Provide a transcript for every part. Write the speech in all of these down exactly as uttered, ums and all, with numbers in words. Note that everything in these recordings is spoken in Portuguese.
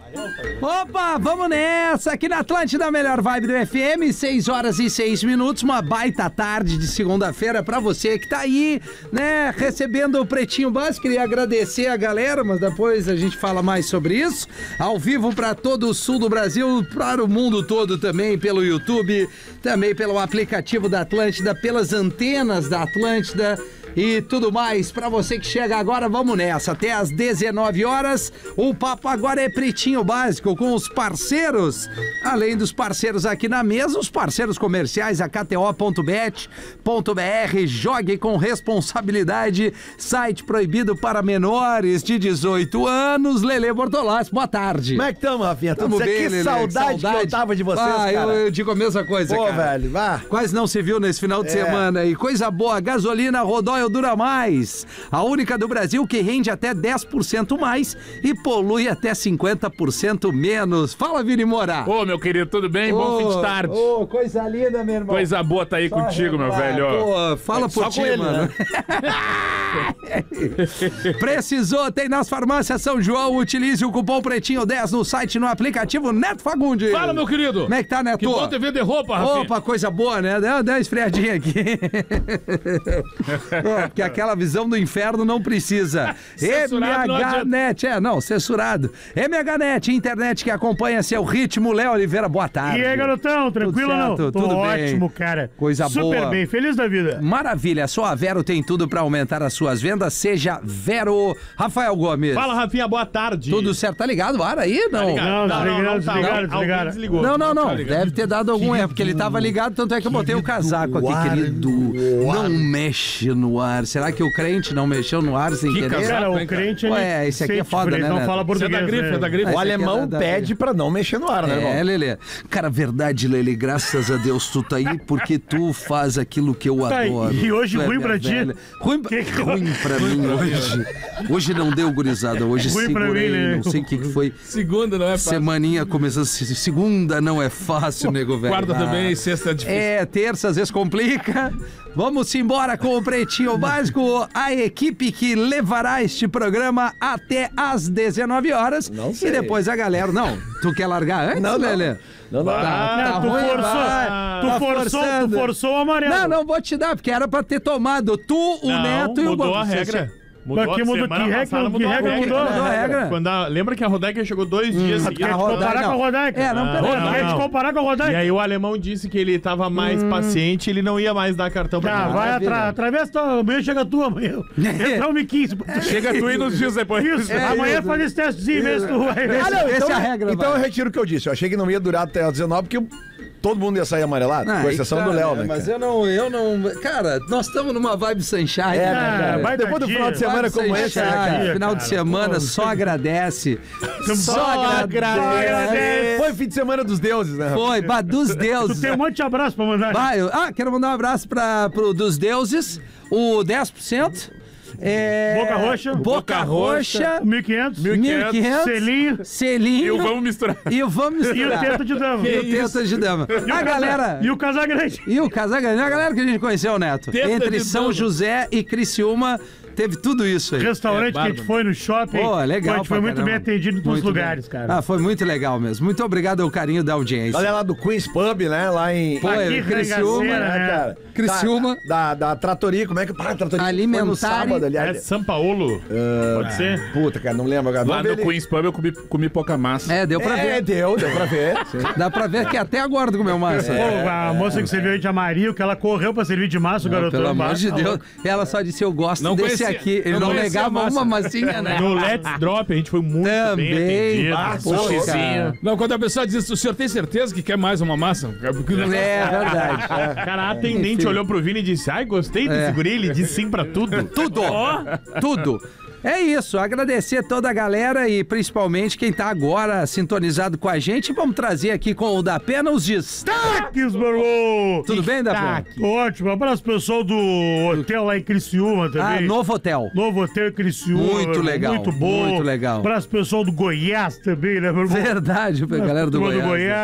Opa, vamos nessa, aqui na Atlântida, melhor vibe do F M, seis horas e seis minutos, uma baita tarde de segunda-feira pra você que tá aí, né, recebendo o Pretinho Básico. Queria agradecer a galera, mas depois a gente fala mais sobre isso, ao vivo pra todo o sul do Brasil, para o mundo todo também, pelo YouTube, também pelo aplicativo da Atlântida, pelas antenas da Atlântida e tudo mais. Pra você que chega agora, vamos nessa, até às dezenove horas, o papo agora é Pretinho Básico com os parceiros, além dos parceiros aqui na mesa, os parceiros comerciais, a K T O ponto bet ponto B R, jogue com responsabilidade, site proibido para menores de dezoito anos. Lelê Bortolassi, boa tarde. Como é que estamos, Rafinha? Tamo bem, que Lelê, saudade, saudade que eu tava de vocês, ah, cara. Eu, eu digo a mesma coisa, Pô, cara. velho, vá. Quase não se viu nesse final de É. semana. E coisa boa, gasolina Rodóio dura mais. A única do Brasil que rende até dez por cento mais e polui até cinquenta por cento menos. Fala, Vini Moura. Ô, meu querido, tudo bem? Bom fim de tarde. Ô, coisa linda, meu irmão. Coisa boa tá aí Só contigo, meu regular. velho. Pô, fala por Só ti, com ele, mano. né? Precisou, tem nas farmácias São João. Utilize o cupom Pretinho dez no site, no aplicativo Neto Fagundes. Fala, meu querido. Como é que tá, Neto? Que bom T V de roupa, Rafinha. Opa, coisa boa, né? Deu, deu uma esfriadinha aqui. Pô, porque aquela visão do inferno não precisa. Censurado não adianta. MHNet, é, não, censurado. MHNet, internet que acompanha seu ritmo. Léo Oliveira, boa tarde. E aí, garotão, tranquilo ou não? certo? Tô Tudo ótimo, bem. cara. Coisa Super boa. bem, feliz da vida. Maravilha, só a Vero tem tudo pra aumentar as suas vendas. Seja Vero. Rafael Gomes. Fala, Rafinha, boa tarde. Tudo certo, tá ligado? Para aí, não. ligado? Não, Não, desligaram, não, não tá. desligaram, Alguém desligaram. desligou. Não, não, não. Tá ligado? Deve ter dado algum erro, porque ele tava ligado, tanto é que eu botei o casaco aqui, querido. Não mexe no ar. Será que o crente não mexeu no ar sem Que querer? casaco? Cara, hein, o cara? crente, ele Ué, esse aqui é sente foda, por ele, né, não Neto? fala Você é português. da grife, né? é da grife. O Esse aqui alemão é da- pede pra não mexer no ar, né, irmão? É, Lelê. Cara, verdade, Lelê, graças a Deus tu tá aí porque tu faz aquilo que eu Tá, adoro. e hoje Tu é ruim minha pra ti? velha. Ruim, Que que- ruim pra mim hoje. Hoje não deu, gurizada. Hoje Ruim pra segurei, mim, né? não sei o que que foi. Segunda não é fácil. Semaninha começando. se- Segunda não é fácil, nego velho. Quarta Ah. também, sexta é difícil. É, terça às vezes complica. Vamos embora com o Pretinho Básico, a equipe que levará este programa até às dezenove horas. Não sei. E depois a galera... Não, tu quer largar antes, Não, não. Lelê? Não, não. Tá, Não, tá tu ruim, forçou, vai. tu Tá forçou, forçando. tu forçou o amarelo. Não, não vou te dar, porque era pra ter tomado tu, o Não, Neto e o mudou Gomes. a regra. Mudou, Mas que mudou- semana que regra- passada que mudou a regra regra. mudou a regra? Quando a- lembra que a Rodaica chegou dois dias seguidos? Quer te Rodaica- comparar não. com a Rodaica? É, não, peraí. Ô, não, Quer te não. comparar com a E Rodaica? aí o alemão disse que ele tava mais paciente, ele não ia mais dar cartão pra Tá, ninguém. vai Maravilha. atra atravessa tua, amanhã chega tu, amanhã. Entra um e quinze. Chega tu e nos dias depois. Isso, É amanhã isso. faz esse testezinho, vê se tu vai ver. Ah, não, Essa então, é a regra, então vai. eu retiro o que eu disse. Eu achei que não ia durar até às dezenove, porque eu- todo mundo ia sair amarelado, Ah, com aí exceção tá, do Léo, né? Mas cara? eu não, eu não... Cara, nós estamos numa vibe sunshine. É, né, Ah, cara? vai Depois do dar final de dia. semana Vibe como esse, né, sunshine, cara? Final de cara, semana, pô. só agradece. Só agradece. agradece. Foi fim de semana dos deuses, né? Rafa? Foi, bah, dos Tu deuses. tem um monte de abraço pra mandar. Vai, eu- ah, quero mandar um abraço para pro dos deuses, o dez por cento. É, Boca Roxa. Boca Boca Roxa. Roxa. mil e quinhentos. mil e quinhentos. Selinho. Selinho. E o vamos misturar. E o vamos E o misturar. Teta de Dama. E o Teta de Dama. A galera... E o Casagrande. E o Casagrande, a galera que a gente conheceu, Neto. Teta Entre de São Dama. José e Criciúma, teve tudo isso aí. Restaurante É, que a gente bárbaro. foi no shopping. Pô, legal. A gente foi pra muito caramba. bem atendido em todos os Muito lugares, bem. cara. Ah, foi muito legal mesmo. Muito obrigado ao carinho da audiência. Olha lá do Queen's Pub, né? Lá em. Pô, Aqui, Criciúma, Regaceira, né, né? cara? Criciúma. Da, da, da Tratoria, como é que. Ah, Tratoria. Alimentar Foi no sábado, ali. É São Paulo. Pode ser? Puta, cara, não lembro agora. Lá Vamos no ver ali. Queen's Pub eu comi, comi pouca massa. É, deu pra É, ver. deu, deu pra ver. Sim. Dá pra ver que até agora do comeu massa. Pô, a moça que serviu aí de Amarillo, que ela correu pra servir de massa, o Não, garotão. pelo amor bah, de tá Deus. louco. Ela só disse, eu gosto Não desse conhecia- aqui. Ele não não, conhecia a negava massa. uma massinha, né? No Let's Drop a gente foi muito Também. bem atendido. Ah, pô, Sushizinho. Não, quando a pessoa diz, o senhor tem certeza que quer mais uma massa? É verdade. Cara, a atendente Enfim. olhou pro Vini e disse, ai, gostei desse É. guri. Ele disse sim pra tudo. Tudo, tudo. É isso, agradecer toda a galera e principalmente quem tá agora sintonizado com a gente. Vamos trazer aqui com o da Pena os destaques. Taques, meu irmão. Tudo bem, da Pena? Ótimo. Abraço pro pessoal do hotel lá em Criciúma Ah, também. novo hotel. Novo hotel em Criciúma. Muito meu irmão. legal, Muito bom. muito legal. Abraço pro pessoal do Goiás também, né, meu irmão? Verdade, galera do Turma Goiás. do Goiás.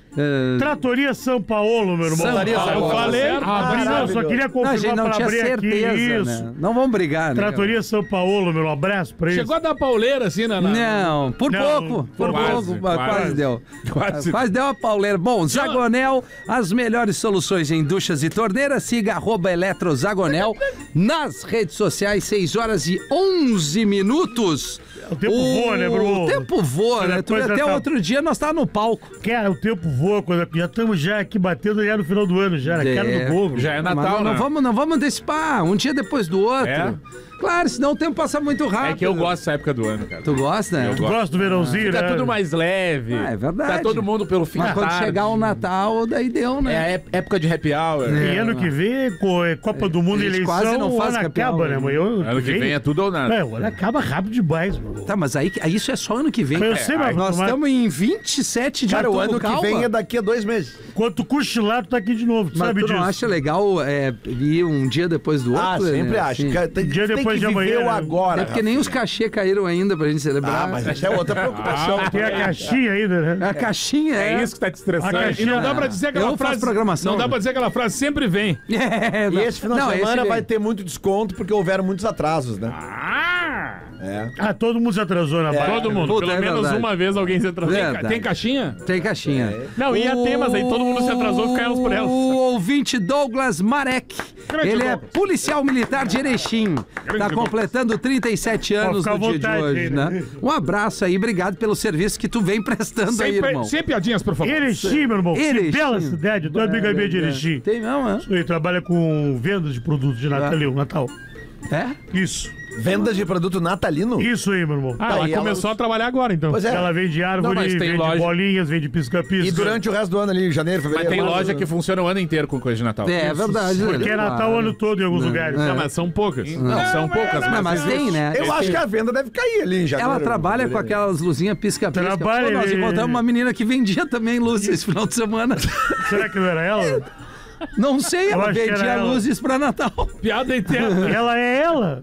Uh, Tratoria São Paulo, meu irmão. São Tratoria Paulo. São Eu Paulo. falei. Ah, não, só queria Não, a confirmar gente não pra tinha abrir aqui. certeza, Isso. né? Não vamos brigar, né? Tratoria São Paulo, meu abraço pra eles. Chegou a dar pauleira assim, na. na- Não, por Não, pouco, por quase, pouco, quase, quase. deu. Quase. Quase deu a pauleira. Bom, Zagonel, as melhores soluções em duchas e torneiras. Siga arroba Eletrozagonel nas redes sociais, seis horas e onze minutos. O tempo voa, né, Bruno? O tempo voa, né? Tu, Depois até tá- outro dia nós estávamos no palco. Cara, o tempo voa, quando já estamos já aqui batendo já no final do ano, já, na É. cara do gol. Já é Mas Natal, não, não né? vamos, não vamos antecipar, um dia depois do outro. É? Claro, senão o tempo passa muito rápido. É que eu gosto dessa época do ano, cara. Tu gosta, né? Eu gosto. Gosto do verãozinho, Fica né? tudo mais leve. Ah, é verdade. Tá todo mundo pelo fim Mas da quando tarde. chegar o Natal, daí deu, É né? a ép- época de happy hour. E ano que vem, co- é Copa do Mundo a e gente eleição, quase não o faz ano campeão, acaba, né? né? Mas eu- Ano que vem é tudo ou nada. É, o ano acaba rápido demais, mano. Tá, mas aí, aí isso é só ano que vem. Eu sei, mas Nós mas estamos em vinte e sete de Cara, o outubro, ano calma. que vem é daqui a dois meses. quando tu cochilar, tu tá aqui de novo, tu Mas sabe tu disso. não acha legal é, ir um dia depois do outro? Ah, sempre né? acho. Assim. Cara, Tem, Dia tem depois que de viver amanhã, o né? agora. É porque nem os cachê caíram ainda pra gente celebrar. Ah, mas essa é outra preocupação. Tem a caixinha ainda, né? A caixinha é. É isso que tá te estressando. A E caixinha- não dá pra dizer aquela Eu faço frase. programação, Não dá né? pra dizer aquela frase, sempre vem. É, E esse final não, de semana esse- vai ter muito desconto porque houveram muitos atrasos, né? Ah! É. Ah, todo mundo se atrasou na barra. Todo mundo. Puta, Pelo é menos verdade. uma vez alguém se atrasou. É. Tem, ca- Verdade. tem caixinha? Tem caixinha. Não, ia ter, mas aí todo mundo se atrasou e ficamos por elas. O ouvinte Douglas Marek. Grande Ele é Douglas. policial militar de Erechim. Tá Douglas. completando trinta e sete anos ficar no à dia de vontade hoje, aí, né? né? Um abraço aí, obrigado pelo serviço que tu vem prestando Sem, aí, pe- irmão. sem piadinhas, por favor. Erechim, meu irmão. Erechim. Que bela cidade. Tu é amiga minha de Erechim. Tem não, é? Ele trabalha com vendas de produtos de Natal. ali, o Natal. É? Isso. Vendas de produto natalino? Isso aí, meu irmão. Ah, Tá, ela e ela- começou a trabalhar agora, então. Pois é. Ela vende árvore, Não, mas tem vende loja- bolinhas, vende pisca-pisca. E durante o resto do ano ali, janeiro, Mas fevereiro... tem março, loja que funciona o ano inteiro com coisa de Natal. É, é verdade. Porque é Natal o ano todo em alguns lugares. Não, mas são poucas. Não, são poucas, Não, mas tem, né? Eu acho que a venda deve cair ali em janeiro. Ela trabalha com fevereiro. aquelas luzinhas pisca-pisca. Trabalha, Pô, nós ele- encontramos uma menina que vendia também luzes esse final de semana. Será que não era ela? Não sei, Eu ela acho que era vendia ela. luzes pra Natal. Piada interna. Ela é ela.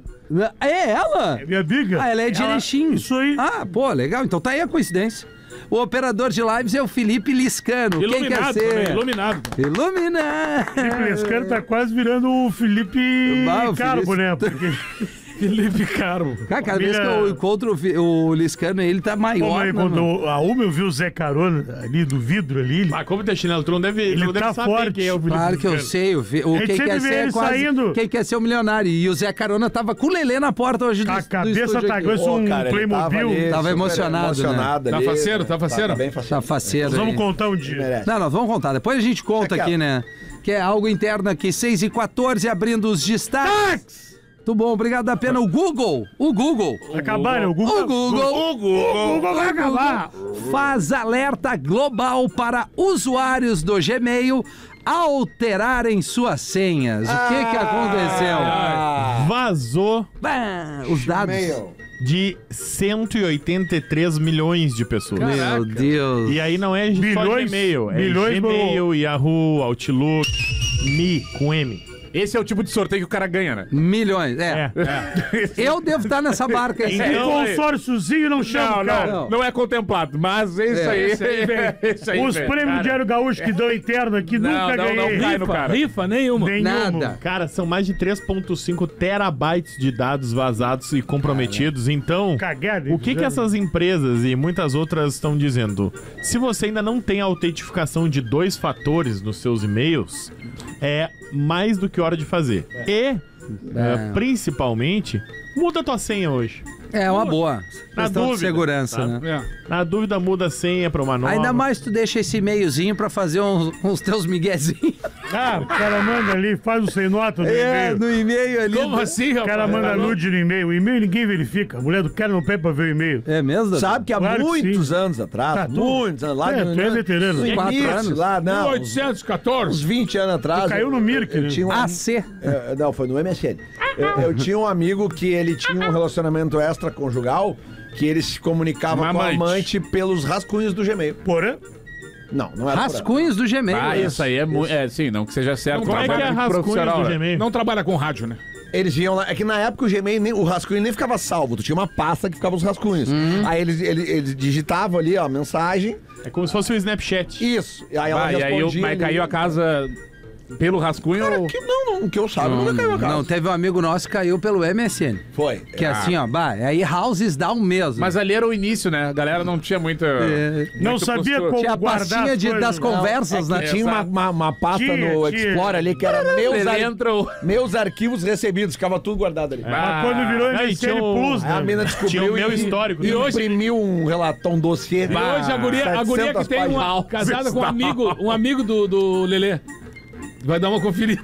É ela? É minha amiga. Ah, ela é de Erechim. Isso aí. Ah, pô, legal. Então tá aí a coincidência. O operador de lives é o Felipe Liscano. Quem quer Iluminado ser? também, iluminado. Iluminado. Felipe Lescano tá quase virando o Felipe Bah, o Carbo, Felipe- né? Porque... Felipe Carmo. Cara, cada vez que Família- eu encontro o Fi- o Liscano, ele tá Pô, maior. mas né, quando mano? a Uma eu vi o Zé Carona ali do vidro ali. Ele... Mas como tem chinelo, tu não deve, Ele tu não deve tá saber forte. quem é o Felipe Claro que eu Liscano. sei. O, fi- o A gente quem sempre quer vê ser é ele quase. saindo. Quem quer ser o milionário. E o Zé Carona tava com o Lelê na porta hoje do A do cabeça estúdio tá aqui. igual Pô, um cara, ele Playmobil. ali Tava super emocionado, emocionado né? ali. Tá faceiro, tá faceiro? bem Tá faceiro. faceiro. Nós vamos aí. contar um dia. Merece. Não, nós vamos contar. Depois a gente conta Aquela. aqui, né? Que é algo interno aqui. seis e quatorze, abrindo os destaques. Muito bom, obrigado da pena. O Google, o Google. Acabaram, o Google. O Google, O Google vai acabar. faz alerta global para usuários do Gmail alterarem suas senhas. O que que aconteceu? Vazou Bah, os dados. Mail. de cento e oitenta e três milhões de pessoas. Meu Deus. E aí não é só Bilhões? Gmail, é Bilhões, Gmail, Yahoo, Outlook, Mi, com M. Esse é o tipo de sorteio que o cara ganha, né? Milhões, é. É. Eu devo estar nessa barca aí. E Então, consórciozinho não chama, Não, cara. não, não é contemplado, mas esse É, aí, esse aí vem. esse aí Os vem. prêmios Cara, Diário Gaúcho que dão interno aqui Não, nunca não, não ganhei. cai no cara. Rifa nenhuma. Nenhum. Nada. Cara, são mais de três vírgula cinco terabytes de dados vazados e comprometidos. Então, Cagada. o que que essas empresas e muitas outras estão dizendo? Se você ainda não tem a autentificação de dois fatores nos seus e-mails, é mais do que hora de fazer. E, é, principalmente, muda a tua senha hoje. É uma boa. Na Questão de dúvida, segurança, tá? né? É. Na dúvida, muda a senha pra uma nova. Ainda mais tu deixa esse e-mailzinho pra fazer uns, uns teus miguezinhos. Ah, o cara manda ali, faz o sem nota no É, e-mail. no e-mail ali. Como assim, O rapaz? cara manda nude no e-mail. O e-mail ninguém verifica. A mulher do cara não pede pra ver o e-mail. É mesmo? Dudu? Sabe que há Claro que muitos sim. anos atrás, Tá, tu- muitos anos, lá É, no- tu é no- veterano. no Quatro início, anos. lá, não, mil uns, oitocentos e uns quatorze. vinte anos atrás. caiu no eu- Mirk, eu né? tinha um- A C. É, não, foi no M S N. Eu, eu tinha um amigo que ele tinha um relacionamento extraconjugal que ele se comunicava Uma com a amante. amante pelos rascunhos do Gmail. Porã? Não, não era por Rascunhos do Gmail. Ah, é. isso aí é muito. É, sim, não que seja certo. Como é que é trabalho rascunhos profissional, do né? Gmail? Não trabalha com rádio, né? Eles iam lá. É que na época o Gmail, nem, o rascunho nem ficava salvo. Tu tinha uma pasta que ficava os rascunhos. Aí eles, eles, eles digitavam ali, ó, a mensagem. É como se fosse o Snapchat. Isso. E aí ela Ah, e aí eu, respondia mas ali. caiu a casa pelo rascunho Cara, ou... que não, não, que eu saiba, nunca caiu a casa. Não, teve um amigo nosso que caiu pelo M S N. Foi. Que é assim, ó, bah, aí houses dá um mesmo. Mas ali era o início, né? A galera não tinha muita... É. Não muito sabia costume. como Tinha a guardar pastinha as de, coisas. das conversas, É né? que tinha uma, uma, uma pasta Tinha, no tinha. Explorer ali que era meus, Ele ar... entra o... meus arquivos recebidos, ficava tudo guardado ali. Ah, Mas quando virou Não, e M S N tinha o- Plus, Aí a né? mina descobriu Tinha o meu e, histórico, e né? imprimiu um relatório, um dossiê. E hoje a guria, a guria que setecentas tem uma, páginas. casada com um amigo, um amigo do, do Lelê. Vai dar uma conferida.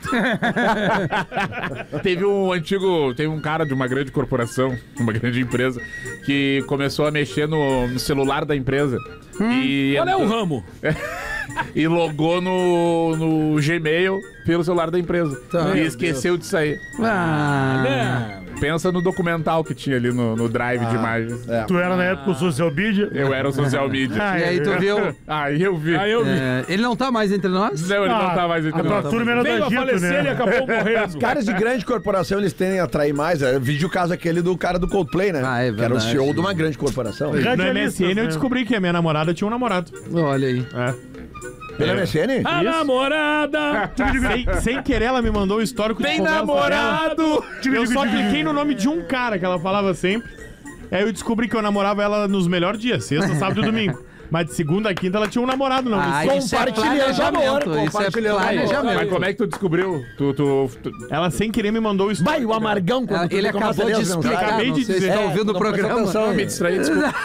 Teve um antigo... Teve um cara de uma grande corporação, uma grande empresa, que começou a mexer no, no celular da empresa. E Qual é o entrou- ramo? E logou no, no Gmail pelo celular da empresa. Tá. E esqueceu de sair. Ah, Né? Pensa no documental que tinha ali no, no drive de imagens. É. Tu era na época o social media? Eu era o social media. Ah, e aí tu viu... Aí eu vi. Aí eu vi. é, ele não tá mais entre nós? Não, ele Ah, não tá mais entre a tua nós. turma era Veio da a Gito, falecer e né? acabou morrendo. Caras de grande corporação, eles tendem a atrair mais. É, vídeo o caso aquele do cara do Coldplay, né? Ah, é que era o verdade. C E O de uma grande corporação. No Radialistas, M S N eu né? descobri que a minha namorada tinha um namorado. Olha aí. É. Pelo M S N? A namorada. Sem, sem querer, ela me mandou o histórico de Tem conversa namorado! dela. Eu só cliquei no nome de um cara que ela falava sempre. Aí eu descobri que eu namorava ela nos melhores dias, sexta, sábado e domingo. Mas de segunda a quinta ela tinha um namorado, não. Ah, Isso- isso é compartilhando planejamento. amor, Isso é compartilhando amor. planejamento. Mas como é que tu descobriu? Tu, tu, tu- Ela sem querer me mandou o histórico. Vai, o amargão quando Ah, tu ele começa acabou a ler de as mensagens. explicar, Acabei não de sei se dizer. tá É, ouvindo o não presta programa. atenção. me distraí, desculpa.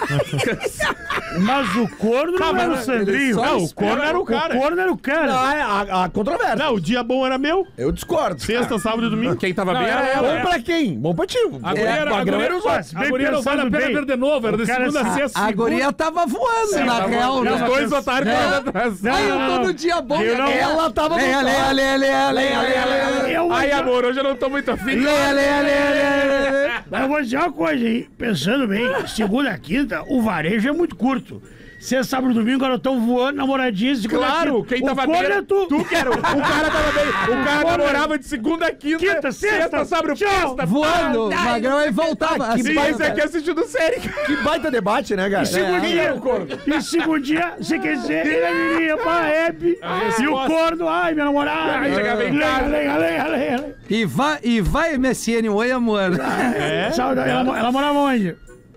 Mas o corno não era o Sandrinho. só Não, o corno era o cara. O corno era o cara. Ah, é, a, a controvérsia. Não, o dia bom era meu. Eu discordo. Sexta, sábado e domingo. Quem tava Não, bem era era ela. ela. Bom pra quem? Bom pra ti. A guria era, a Magrão guria, era os outros. a guria não vale a pena bem, ver de novo. Era de o cara segunda a se- sexta. A segunda. guria tava voando, na real, né? Os dois otários É. correndo atrás. Não, Aí não, eu tô não. no dia bom. Eu não- Ela tava no... Leia, leia, leia, leia, leia, leia, leia. Eu, Ai, amor, hoje eu não tô muito afim. Leia, leia, leia, leia, leia. Mas eu vou dizer uma coisa, hein? Pensando bem, segunda a quinta, o varejo é muito curto. Sexta, sábado e domingo, agora estão voando, namoradinhas. segunda a Claro, quinta. quem O tava corno bem. é tu. Tu que era. O cara tava bem. O cara namorava de segunda a quinta. Quinta, sexta, sábado, tchau. sexta. Voando, pá, Magrão aí voltava. que Assim, E baita- esse aqui assistindo série. Que baita debate, né, cara? Segundinha, e segundinha, se quiser, ele é menina pra Hebe. E o corno, ai, minha namorada. Aí chegava em Leia, casa. leia, leia, leia. E vai, e vai M S N, oi amor. É. Saudade, ela, ela morava onde?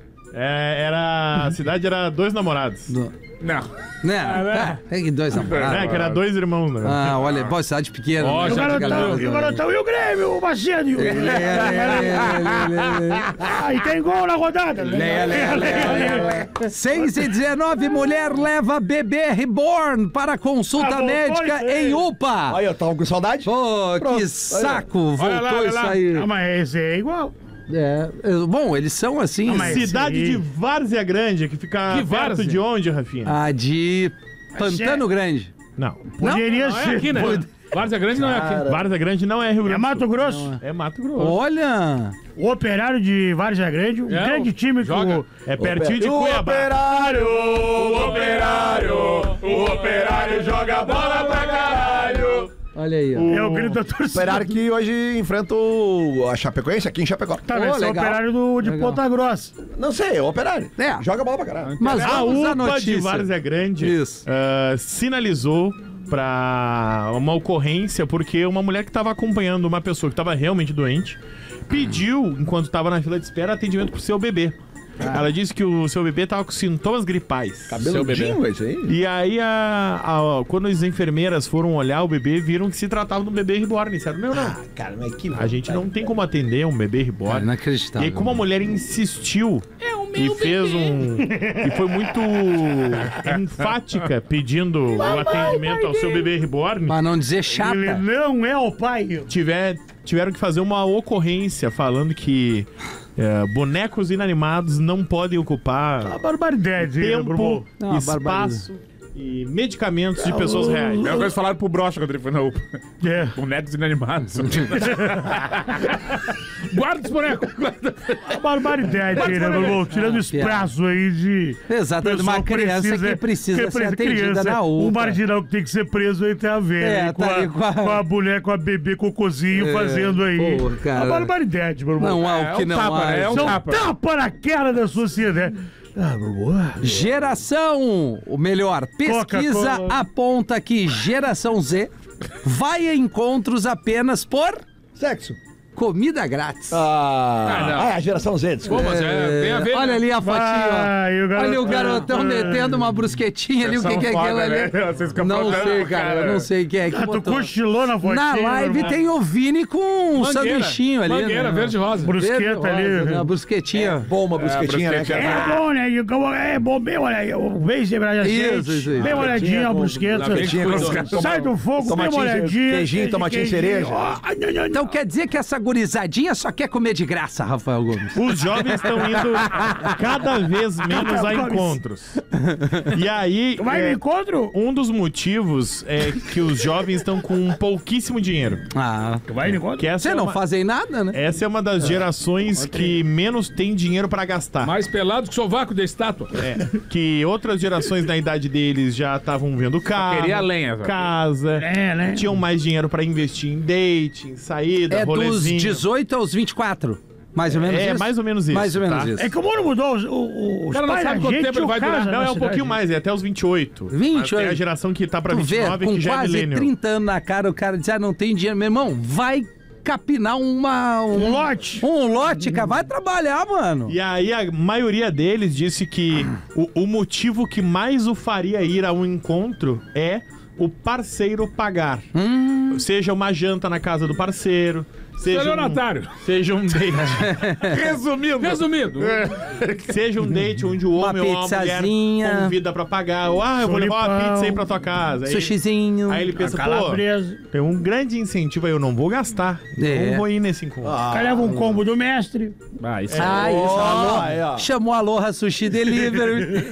É, era. A cidade era dois namorados. Não. Né? Ah, é que dois namorados. É, que era dois irmãos, né? Ah, olha, boa cidade pequena. Ó, né? E o já te garotão, e o garotão, e o Grêmio, o Macedo. e o- Leia, leia, leia, leia, leia. Ah, e tem gol na rodada. Leia, leia, leia, leia. seis e dezenove, mulher leva bebê reborn para consulta Ah, voltou médica isso aí. em U P A. Aí, eu tava com saudade. Pô, Pronto. que saco, voltou Olha lá, olha isso lá. aí. Ah, mas esse é igual. É, é, bom, eles são assim. Ah, mas- Cidade esse aí- de Várzea Grande, que fica Que perto Várzea? de onde, Rafinha? A de Pantano Grande. Não. Poderia Não é ser. aqui, né? Várzea Grande não é aqui. Várzea Grande não é Rio É Grande do Mato Sul. Grosso. É Mato Grosso. Olha! O Operário de Várzea Grande, um É, grande o- time que joga. o... É pertinho de O Cuiabá. operário, O operário, o operário joga bola pra caralho. Olha aí, ó. É o grito da torcida. operário que hoje enfrenta o, a Chapecoense aqui em Chapecó. Tá, Ô, vai ser o legal. Operário do, de Legal. Ponta Grossa. Não sei, é o operário. É. Joga bola pra caralho. Mas A vamos à U P A de notícia. Várzea Grande Isso. ah, sinalizou pra uma ocorrência porque uma mulher que estava acompanhando uma pessoa que estava realmente doente pediu, enquanto estava na fila de espera, atendimento pro seu bebê. Ela disse que o seu bebê estava com sintomas gripais. Cabeludinho, é isso aí? E aí, a, a- quando as enfermeiras foram olhar o bebê, viram que se tratava de um bebê reborn. Disseram, não, não, Cara, mas que... a gente não tem como atender um bebê Cara, reborn. E inacreditável. aí, como a mulher insistiu e fez um. E foi muito enfática pedindo o atendimento ao seu bebê reborn, Pra não dizer Ele chata. não é o pai. tiver, tiveram que fazer uma ocorrência falando que é, bonecos inanimados não podem ocupar A barbaridade, né, tempo, Bruno? Não, espaço e medicamentos de pessoas reais. Mesma coisa falaram pro Brocha quando ele foi na U P A. É. Bonecos inanimados. Guarda os bonecos. A barbaridade, né, Bruno? Tirando Ah, esse piada. prazo aí de... Exatamente, uma pessoal criança que precisa que ser precisa- atendida criança. na U P A. O marginal que tem que ser preso aí tem a ver, É, né, com, tá a, aí com a- com a mulher, com a bebê cocôzinho É, fazendo aí. pô, cara. A barbaridade, meu irmão. Não há É o que um não tapa, há. né? É um São tapa. tapa na cara da sociedade. Ah, boa. Geração, o melhor, pesquisa Coca-Cola. aponta que geração Z vai a encontros apenas por Sexo. comida grátis. Ah, Ah, não. ah, a geração Z, Pô, desculpa. mas é, tem a ver. Olha né? ali a fotinha, Ai, ó. o garotão. Olha o garotão metendo uma brusquetinha ali, o que, que é aquilo ali? Vocês ficam Não falando, sei, cara, eu não sei quem é que Ah, tu botou. cochilou na fotinha. Na live irmão. tem o Vini com um Mangueira. sanduichinho ali. Mangueira, né? verde e rosa. Brusqueta Verde rosa, ali. né? Uma brusquetinha. Bom, uma brusquetinha, né, brusquetinha. cara? É bom, né? E como- É bom, bem olhadinho. Bem sembrado Isso, isso aí. Bem molhadinho a brusqueta. Lá vem Tinha coisa. com- Sai do fogo, bem Tomatinho, molhadinho. queijinho, tomatinho cereja. Ó, ai, ai, ai, Então quer dizer que essa gurizadinha só quer comer de graça, Rafael Gomes. Os jovens estão indo cada vez menos a encontros. E aí, Tu vai é, no encontro? um dos motivos é que os jovens estão com pouquíssimo dinheiro. Ah, Tu vai no encontro? Que essa vocês é não uma, fazem nada, né? essa é uma das gerações que menos tem dinheiro pra gastar. Mais pelado que sovaco da estátua. É, que outras gerações na idade deles já estavam vendo carro, queria lenha, só. casa, É, né? tinham mais dinheiro pra investir em date, em saída, É dos rolezinho. dezoito aos vinte e quatro. Mais ou menos É, isso? mais ou menos isso, Mais ou menos tá? isso. É que o mundo mudou. Os, o, os cara não pais sabe da quanto gente tempo ele vai casa durar. na Não, é um cidade. pouquinho mais, é até os vinte e oito. vinte e Mas tem oito. a geração que tá pra Tu vinte e vê, nove com que já é quase millennial. trinta anos na cara, o cara diz, ah, não tem dinheiro. Meu irmão, vai capinar uma... Um lote. Um lote, cara. Vai trabalhar, mano. E aí a maioria deles disse que o, o motivo que mais o faria ir a um encontro é o parceiro pagar. Hum. Seja uma janta na casa do parceiro, seja um, Estelionatário. seja um date, Resumindo. Resumindo. seja um date onde o homem ou a mulher pizzazinha. convida pra pagar. Ou, ah, eu vou levar uma Choripão. pizza aí pra tua casa. Aí, Sushizinho. aí ele pensa, pô, Calabresa. tem um grande incentivo aí, eu não vou gastar. É. Não vou ir nesse encontro. O cara leva um combo do mestre. Ah, isso Ah, isso. Ó, Alô. aí, ó. Chamou Aloha Sushi Delivery.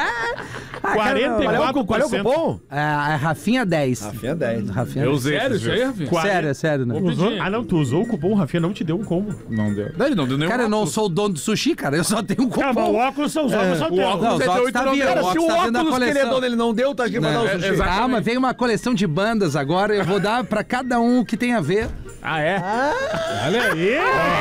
Ah, cara, quarenta e Qual é o, quatro qual é por o cento. cupom? É, é Rafinha dez. Rafinha dez. Rafinha Eu dez. usei. Sério esses isso aí, dias. Rafinha? Qua- Sério, é sério, né? Usou? pedir. Ah, não, tu usou o cupom, o Rafinha não te deu um combo. Não deu. Não, ele não deu nenhum. Cara, eu não óculos. sou o dono do sushi, cara. Eu só tenho um Cara, mas o cupom. óculos são os óculos são o teus. óculos Não, os é óculos oito tá não vindo. deu. Cara, O se o óculos tá vindo da óculos que ele é coleção. dono ele não deu, tá aqui pra Não, dar o é- sushi. exato. Ah, mas vem uma coleção de bandas agora. Eu vou dar pra cada um o que tem a ver. Ah, é? Olha aí.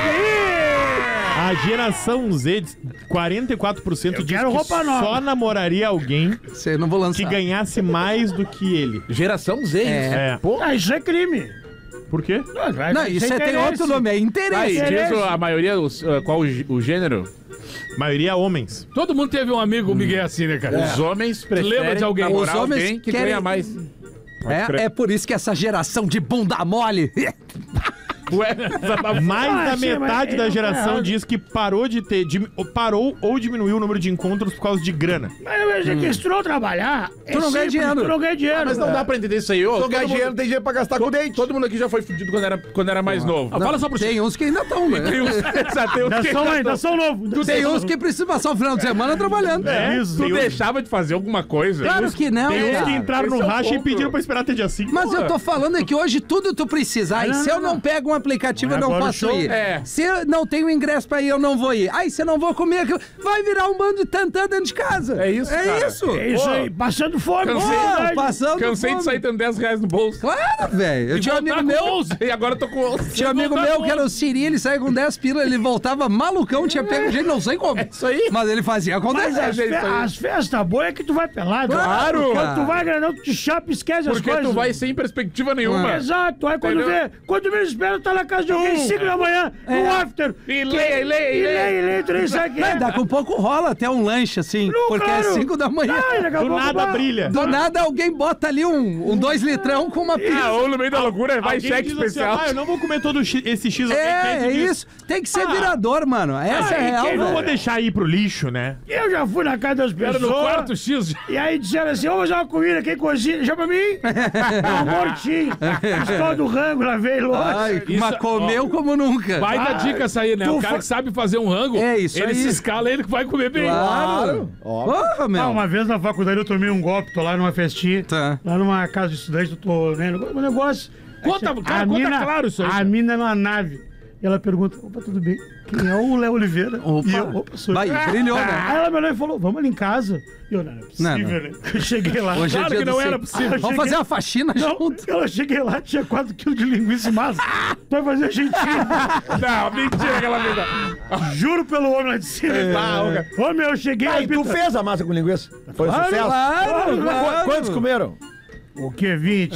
A geração Z, quarenta e quatro por cento Eu diz quero que roupa nova. só namoraria alguém Você não vou lançar. que ganhasse mais do que ele. Geração Z. É. É. Ah, isso é crime. Por quê? Não, vai- Não, vai isso ser é, tem interesse. outro nome, é Aí, interesse. Interesse. diz o- a maioria, os, uh, qual o, gê- o gênero? Maioria homens. Todo mundo teve um amigo Miguel assim, né, cara? Os homens preferem lembra de alguém? namorar Os homens alguém que querem- ganha mais. É, é por isso que essa geração de bunda mole. Ué, Mais Ah, da sim, metade mas da é geração errado. diz que parou de ter, dim- ou parou ou diminuiu o número de encontros por causa de grana. Mas eu vejo que se tu não trabalhar, é Tu não ganha simples, dinheiro. Tu não ganha dinheiro. mas não dá pra entender isso aí. Ô, Se não todo ganhar mundo- dinheiro, tem dinheiro pra gastar com dente. Todo mundo aqui já foi fudido quando era, quando era mais novo. Ah, fala só por Tem uns que ainda estão, né? Tem uns, exato, tem uns Ainda que são, já ainda tão- são novos. Tem uns que precisam passar o final de semana trabalhando. É, Tu tem uns- deixava de fazer alguma coisa. Claro que não, Tem uns cara. que entraram no esse é o racha e ponto. pediram pra esperar até dia cinco. Mas eu tô falando é que hoje tudo tu precisa. Ai, Ah, não, se eu não, não não. pego um aplicativo, eu não Agora o posso show- ir. É. Se eu não tenho ingresso pra ir, eu não vou ir. Ai, se eu não vou comer aquilo, vai virar um bando de tantã dentro de casa. É isso, É cara. isso. É isso Pô, aí, passando fome. cansei. Pô, Pô, verdade. passando Cansei fome. de sair tendo dez reais no bolso. Claro, velho. Eu tinha um amigo meu... E agora eu tô com onze. Tinha um amigo meu que era o Siri, ele saía com dez pila, ele voltava malucão, tinha pego gente, não sei como. É isso aí. Mas ele fazia Mas acontecer. as, fe as festas boas é que tu vai pelado. Claro, Quando cara. tu vai grandão, tu te chapa e esquece as Porque coisas. tu vai sem perspectiva nenhuma. Exato. Aí quando Entendeu? vê, quando menos espera, tá na casa de alguém, cinco da manhã, no after. E leia, e leia, E e leia. lê, e lê, tu nem sabe o que Não, é. daqui a pouco rola até um lanche, assim, Não, porque claro. é cinco da manhã. Ai, daqui a Do pouco nada vai- brilha. Do nada alguém bota ali um, um dois litrão com uma Ah, pizza. ou no meio da loucura, vai Alguém cheque diz assim, especial. ah, eu não vou comer todo X- esse X aqui. É, Aí tu é diz, isso. Tem que ser Ah. virador, mano. Essa Ah, é e real, quem Eu não vou velho. deixar ir pro lixo, né? Eu já fui na casa das Era no pessoas. quarto X. E aí disseram assim, vamos fazer uma comida, quem cozinha? Já pra mim? Não, mortinho. Estou do rango, lavei louco. Ai, Isso- mas comeu como nunca. Baita Ah, dica essa aí, né? tu O cara fa- que sabe fazer um rango, É isso ele aí. se escala, ele que vai comer bem. Claro. Porra, meu. Ah, uma vez na faculdade eu tomei um golpe, tô lá numa festinha, Tá. lá numa casa de estudante, eu tô, né, um negócio... Conta, A cara, conta claro isso aí, A cara. mina numa nave. E ela pergunta, opa, tudo bem? Quem é o Léo Oliveira? Opa. E eu, opa, sou eu. Vai, brilhou, né? Aí ela me olhou e falou, vamos ali em casa. E eu, não, não é possível, Não, não. né? Eu cheguei lá. Hoje é Claro dia que do não sim. era possível. Eu Vamos cheguei- fazer uma faxina Não, junto. eu cheguei lá, tinha quatro quilos de linguiça e massa. Tu vai fazer jeitinho. Não, mentira aquela vida. Juro pelo homem lá de cima. Ah, o cara- Ô, meu, eu cheguei... Ah, aí e tu fez a massa com linguiça? Foi um Claro, sucesso? Claro, Qu- claro. Quantos comeram? O que, vinte?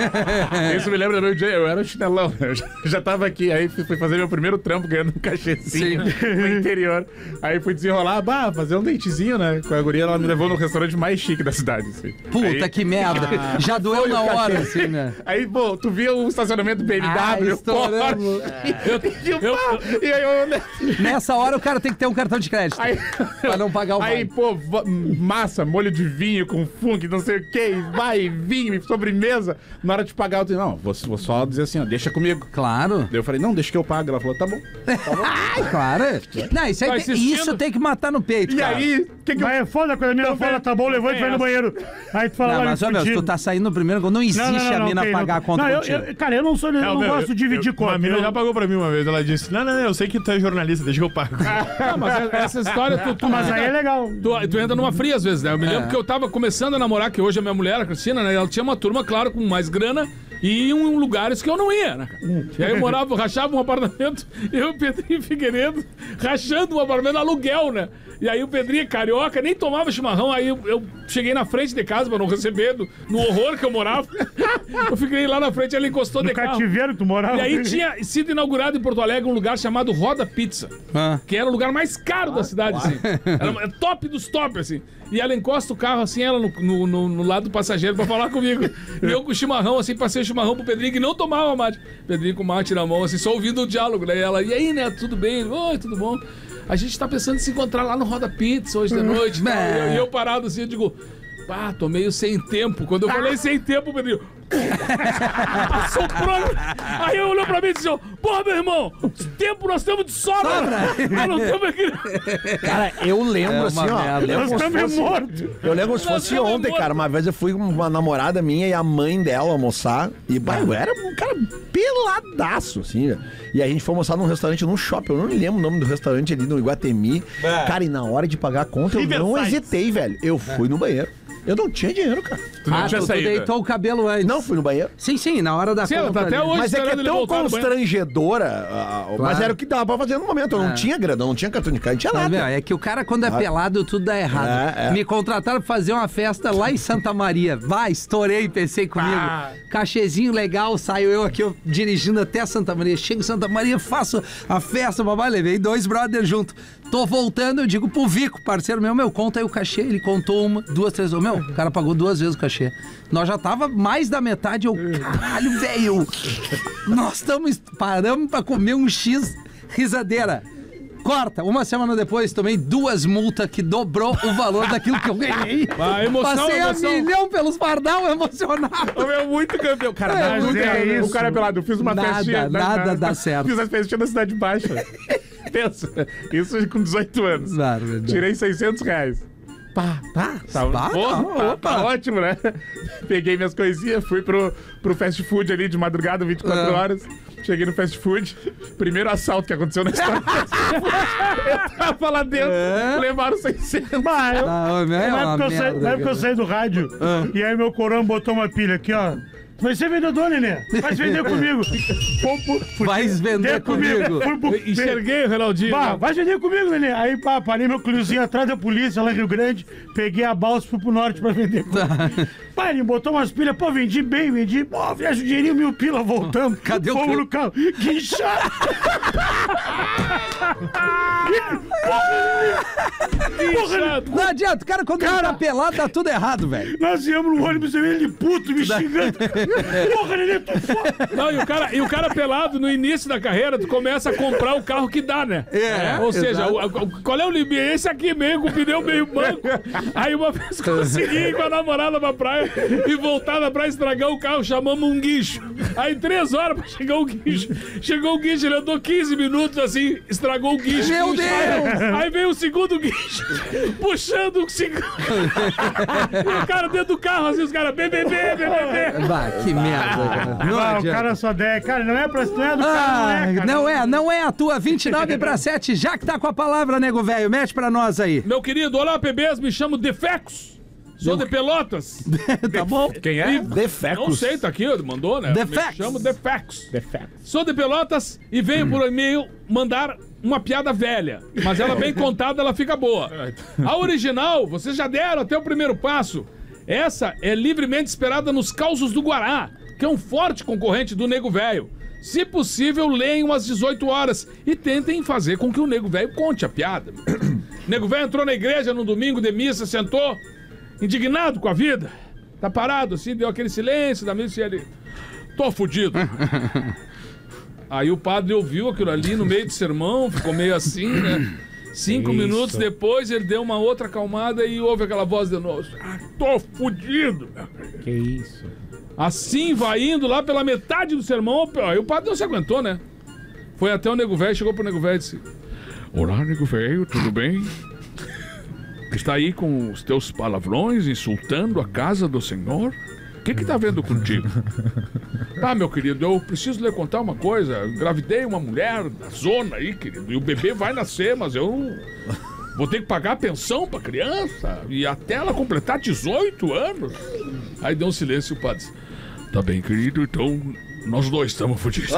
Isso me lembra do dia, eu era chinelão, eu já, já tava aqui, aí fui fui fazer meu primeiro trampo ganhando um cachezinho no interior. Aí fui desenrolar, bah, fazer um datezinho, né? Com a guria, ela me levou no restaurante mais chique da cidade, assim. Puta aí, que merda. Já doeu na hora, assim, né? Aí, pô, tu via o estacionamento B M Ah, W, estouramos. Porsche, e, o pá, e aí eu... Nessa hora o cara tem que ter um cartão de crédito. Aí, Pra não pagar o Aí, vale. pô, va- massa, molho de vinho com funk, não sei o que, vai, vinho, sobremesa. Na hora de pagar, eu disse, não, vou, vou só dizer assim, ó, deixa comigo. Claro. Daí eu falei, não, deixa que eu pago. Ela falou, tá bom. Ai, claro. Não, isso, aí Tá tem, insistindo? isso tem que matar no peito, E cara. aí, o que que eu... Mas é foda quando a mina fala, tá bom, levanta e vai no banheiro. Aí tu fala, Não, olha, mas, ó, meu, se tu fudido. tá saindo no primeiro gol, não existe a mina tem, pagar a conta não, eu, contigo. eu, Cara, eu não sou, eu não meu, gosto de dividir eu, conta. Uma mina eu- já pagou pra mim uma vez. Ela disse: Não, não, não, eu sei que tu é jornalista, deixa que eu pago. Ah, mas essa história, tu, tu, Mas aí é legal. Tu, tu entra numa fria às vezes, né? Eu me lembro É. que eu tava começando a namorar, que hoje a minha mulher, a Cristina, né? Ela tinha uma turma, claro, com mais grana e em lugares que eu não ia, né, cara? E aí eu morava, rachava um apartamento, eu e o Pedrinho Figueiredo, rachando um apartamento aluguel, né? E aí o Pedrinho carioca, nem tomava chimarrão, aí eu, eu cheguei na frente de casa pra não receber, do, no horror que eu morava. Eu fiquei lá na frente, ela encostou No de carro. cativeiro tu morava. E aí tinha sido inaugurado em Porto Alegre um lugar chamado Roda Pizza. Ah. Que era o lugar mais caro da cidade, assim. Era uma- top dos top, assim. E ela encosta o carro, assim, ela no, no, no- no lado do passageiro pra falar comigo. E eu com o chimarrão, assim, passei o chimarrão pro Pedrinho, que não tomava mate. Pedrinho com mate na mão, assim, só ouvindo o diálogo. Daí ela, e aí, né, tudo bem? Oi, tudo bom? A gente tá pensando em se encontrar lá no Roda Pizza hoje de noite e tal. E eu, e eu parado, assim, eu digo... Pá, tô meio sem tempo. Quando eu falei sem tempo, o Pedrinho... Soprou. Aí eu olhou pra mim e disse: porra, meu irmão, tempo nós temos de sobra. Nós não temos aqui. Cara, eu lembro É uma assim, ó. merda. Eu lembro, Nós como se estamos fosse, mortos. eu lembro como se Nós fosse estamos ontem, mortos. cara. Uma vez eu fui com uma namorada minha e a mãe dela almoçar. E bah, eu era um cara peladaço, assim, velho. E a gente foi almoçar num restaurante, num shopping. Eu não me lembro o nome do restaurante ali no Iguatemi. Cara, e na hora de pagar a conta, eu não Riverside. hesitei, velho. Eu fui no banheiro. Eu não tinha dinheiro, cara. Tu não Ah, tinha tu, tu saída. deitou o cabelo antes. Não fui no banheiro. Sim, sim, na hora da Sim, ela tá compra até ali. hoje. Mas é que é esperando ele tão voltar do banheiro. constrangedora, ah, mas Claro. era o que dava pra fazer no momento. Eu não É. tinha grana, não tinha cartão de crédito, não tinha Mas, nada. meu, é que o cara, quando é pelado, tudo dá errado. É, é. Me contrataram pra fazer uma festa lá em Santa Maria. Vai, estourei, pensei comigo. Ah. Cachezinho legal, saio eu aqui eu, dirigindo até Santa Maria. Chego em Santa Maria, faço a festa, babá, levei dois brothers junto. Tô voltando, eu digo pro Vico, parceiro meu, meu, conta aí o cachê. Ele contou uma, duas, três. Meu, o cara pagou duas vezes o cachê. Nós já tava mais da metade, eu, caralho, velho. Nós estamos, paramos pra comer um X risadeira. Corta, uma semana depois tomei duas multas que dobrou o valor daquilo que eu ganhei. Ah, emoção, Passei emoção. a milhão pelos pardal emocionado. O meu muito campeão. Cara, É, nada, muito nunca- é o isso. cara é pelado. Eu fiz uma Nada, festinha. na- nada na- dá certo. Fiz as festinhas na Cidade Baixa. Pensa. Isso com dezoito anos. Claro, verdade. Tirei seiscentos reais. Pá, pá. Tá, Pá, pô, não, tá, opa. tá ótimo, né? Peguei minhas coisinhas, fui pro, pro fast food ali de madrugada, vinte e quatro Ah. horas. Cheguei no fast food. Primeiro assalto que aconteceu na história. Eu tava lá dentro, É? levaram seiscentos. Bah, eu, Ah, meu, é na uma época eu, saí, merda, na época eu cara. saí do rádio, Ah. e aí meu corão botou uma pilha aqui, ó. Tu vai ser vendedor, nenê. Vai se vender comigo. Fui pro- fui- Vais vender comigo. Fui pro- Enxerguei o Reinaldinho. Bah, né? vai vender comigo, nenê. Aí, pá, parei meu Cliozinho atrás da polícia lá em Rio Grande, peguei a balsa e fui pro norte pra vender. Pá, ele botou umas pilhas, pô, vendi bem, vendi. Pô, viaja o dinheirinho, mil pila, voltamos. Cadê o Fomos Clio? no carro. Guinchado. Porra, Não adianta, cara, quando cara tá pelado, tá tudo errado, velho. nós íamos no ônibus e ele puto, me xingando. Porra, nenê, tu foda. Não, e o, cara, e o cara pelado, no início da carreira, tu começa a comprar o carro que dá, né? É, Ou seja, exato. o- o- qual é o limite? Esse aqui meio, com o pneu meio banco. Aí uma vez consegui ir com a namorada pra praia e voltar da praia estragar o carro, chamamos um guincho. Aí três horas pra chegar o guincho. Chegou o guincho, ele andou quinze minutos assim, estragou o guincho. Meu Deus! Aí veio o segundo guincho, puxando o cigarro. E o cara dentro do carro, assim, os caras, bebê, bebê, bebê. Bah, que merda, cara. Não Ah, o adianta. cara só der. Cara, não é pra. Não é do Ah, cara, não é, cara. não é, não é a tua. vinte e nove para sete, já que tá com a palavra, nego velho. Mete pra nós aí. Meu querido, olá, P Bs, me chamo Defecos. Sou de Pelotas. Tá bom? Quem é? Não sei, tá aqui, mandou, né? Defecos. Me chamo Defecos. Defecos. Sou de Pelotas e venho por e-mail mandar uma piada velha. Mas ela bem contada, ela fica boa. A original, vocês já deram até o primeiro passo. Essa é livremente esperada nos Causos do Guará, que é um forte concorrente do Nego Velho. Se possível, leiam às dezoito horas e tentem fazer com que o Nego Velho conte a piada. Nego Velho entrou na igreja no domingo de missa, sentou, indignado com a vida. Tá parado assim, deu aquele silêncio da missa e ele... Tô fudido. Aí o padre ouviu aquilo ali no meio do sermão, ficou meio assim, né? Cinco Isso. minutos depois, ele deu uma outra acalmada e ouve aquela voz de novo. Ah, tô fudido. Que isso? Assim vai indo lá pela metade do sermão, aí o padre não se aguentou, né? Foi até o Nego Velho, chegou pro Nego Velho e disse: Olá, Nego Velho, tudo bem? Está aí com os teus palavrões, insultando a casa do Senhor? O que que tá vendo contigo? Ah, meu querido, eu preciso lhe contar uma coisa. Eu engravidei uma mulher da zona aí, querido, e o bebê vai nascer, mas eu vou ter que pagar a pensão pra criança e até ela completar dezoito anos. Aí deu um silêncio e o padre disse: Tá bem, querido, então nós dois estamos fodidos.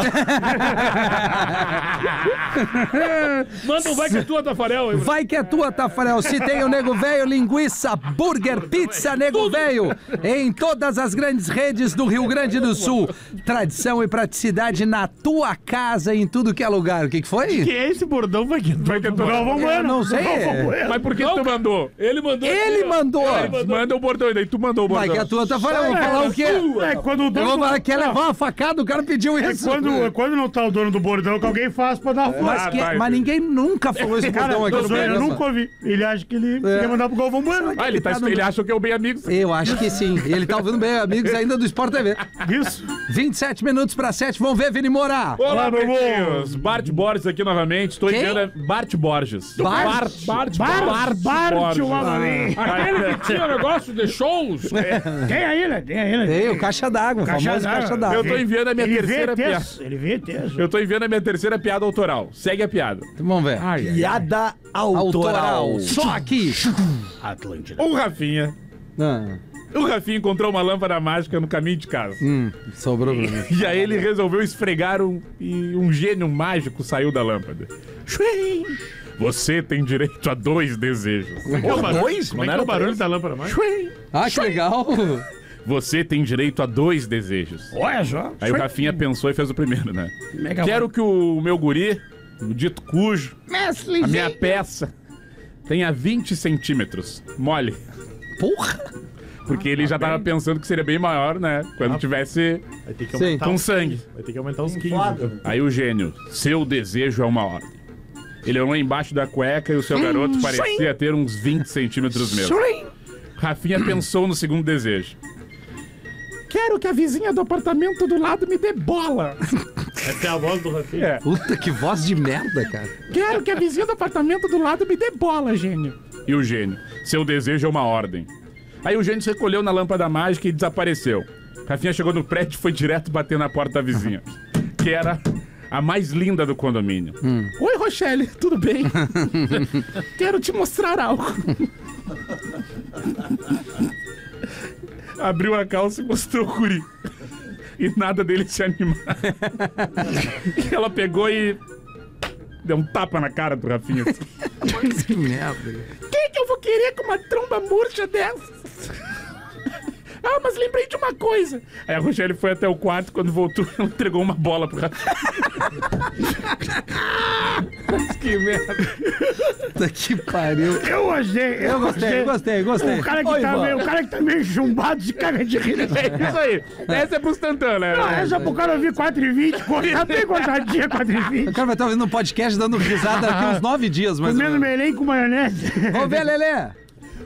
Manda um vai que é tua, Tafarel. Aí. Vai que é tua, Tafarel. Se tem o Nego Velho, linguiça, burger, pizza, Nego Velho. Em todas as grandes redes do Rio Grande do Sul. Tradição e praticidade na tua casa, em tudo que é lugar. O que que foi? Que é esse bordão, vai que Vai que tu Galvão Eu Bueno. não sei. Mas por que tu mandou? Ele mandou. Ele aqui, ó. mandou. Ele mandou. Manda o bordão e daí tu mandou o Vai bordão. que é tua, Tafarel. Vou falar o quê? É quando o Eu dono. vou falar que quer levar uma facada, o cara pediu É isso. quando, é quando não tá o dono do bordão que alguém faz pra dar uma força. Mas, que- vai, mas vai. ninguém nunca falou esse Cara, bordão aqui no eu programa. nunca ouvi. Ele acha que ele É. quer mandar pro Galvão Bueno. Ah, ele, tá, ele acha que é o Bem Amigos. Eu acho que sim. Ele tá ouvindo bem, amigos, ainda do Sport T V. Isso. vinte e sete minutos para sete. Vamos ver, Vini Moura. Olá, Olá, meu pretinhos. Bart Borges aqui novamente. Estou Quem? enviando a- Bart Borges. Bart? Bart, Bart, Bart. Bart, Borges. o Amarim. Aquele que tinha negócio de shows. Tem aí, né? Tem aí, né? Tem o caixa d'água, o Caixa famoso d'água. caixa d'água. Eu tô enviando a minha Ele vê terceira piada. texto. Ele vê texto. Eu tô enviando a minha terceira piada autoral. Segue a piada. Vamos ver. Ai, ai. Piada autoral. Autoral. Só aqui. Atlântida. O Rafinha. Ah, O Rafinha encontrou uma lâmpada mágica no caminho de casa. hum, sobrou pra mim. E aí ele resolveu esfregar um, e um gênio mágico saiu da lâmpada. Chuim! Você tem direito a dois desejos. Dois? Como é que é o barulho da lâmpada mais? Chuim! Ah, que legal. Você tem direito a dois desejos. Olha só. Aí o Rafinha pensou e fez o primeiro, né? Mega Quero que o meu guri, o dito cujo, a minha peça, tenha vinte centímetros. Mole. Porra. Porque ele já tava pensando que seria bem maior, né? Quando tivesse Vai ter que Sim. aumentar com uns- sangue. Vai ter que aumentar uns quinze. Aí o gênio, seu desejo é uma ordem. Ele olhou embaixo da cueca e o seu garoto parecia ter uns vinte centímetros mesmo. Rafinha pensou no segundo desejo. Quero que a vizinha do apartamento do lado me dê bola. Essa é a voz do Rafinha. É. Puta, que voz de merda, cara. Quero que a vizinha do apartamento do lado me dê bola, gênio. E o gênio, seu desejo é uma ordem. Aí o gênio se recolheu na lâmpada mágica e desapareceu. Rafinha chegou no prédio e foi direto bater na porta da vizinha, que era a mais linda do condomínio. Oi, Rochelle, tudo bem? Quero te mostrar algo. Abriu a calça e mostrou o guri. E nada dele se animar. E ela pegou e deu um tapa na cara do Rafinha. Que merda. Quem que eu vou querer com uma tromba murcha dessas? Ah, mas lembrei de uma coisa. Aí a Rochelle foi até o quarto, quando voltou, ela entregou uma bola pro Rafinha. Que merda. Puta que pariu. Eu gostei. Eu gostei, gostei, gostei. O cara, que Oi, tá Ivan. meio, o cara que tá meio chumbado de caga de rir. É isso aí. Essa é pros tantã, né? Não, essa pro cara ouvir quatro e vinte, correr bem cortadinha quatro e O vinte. cara vai estar ouvindo um podcast dando risada daqui uns nove dias, mais ou Comendo menos. melém com maionese. Vamos ver, Lelê.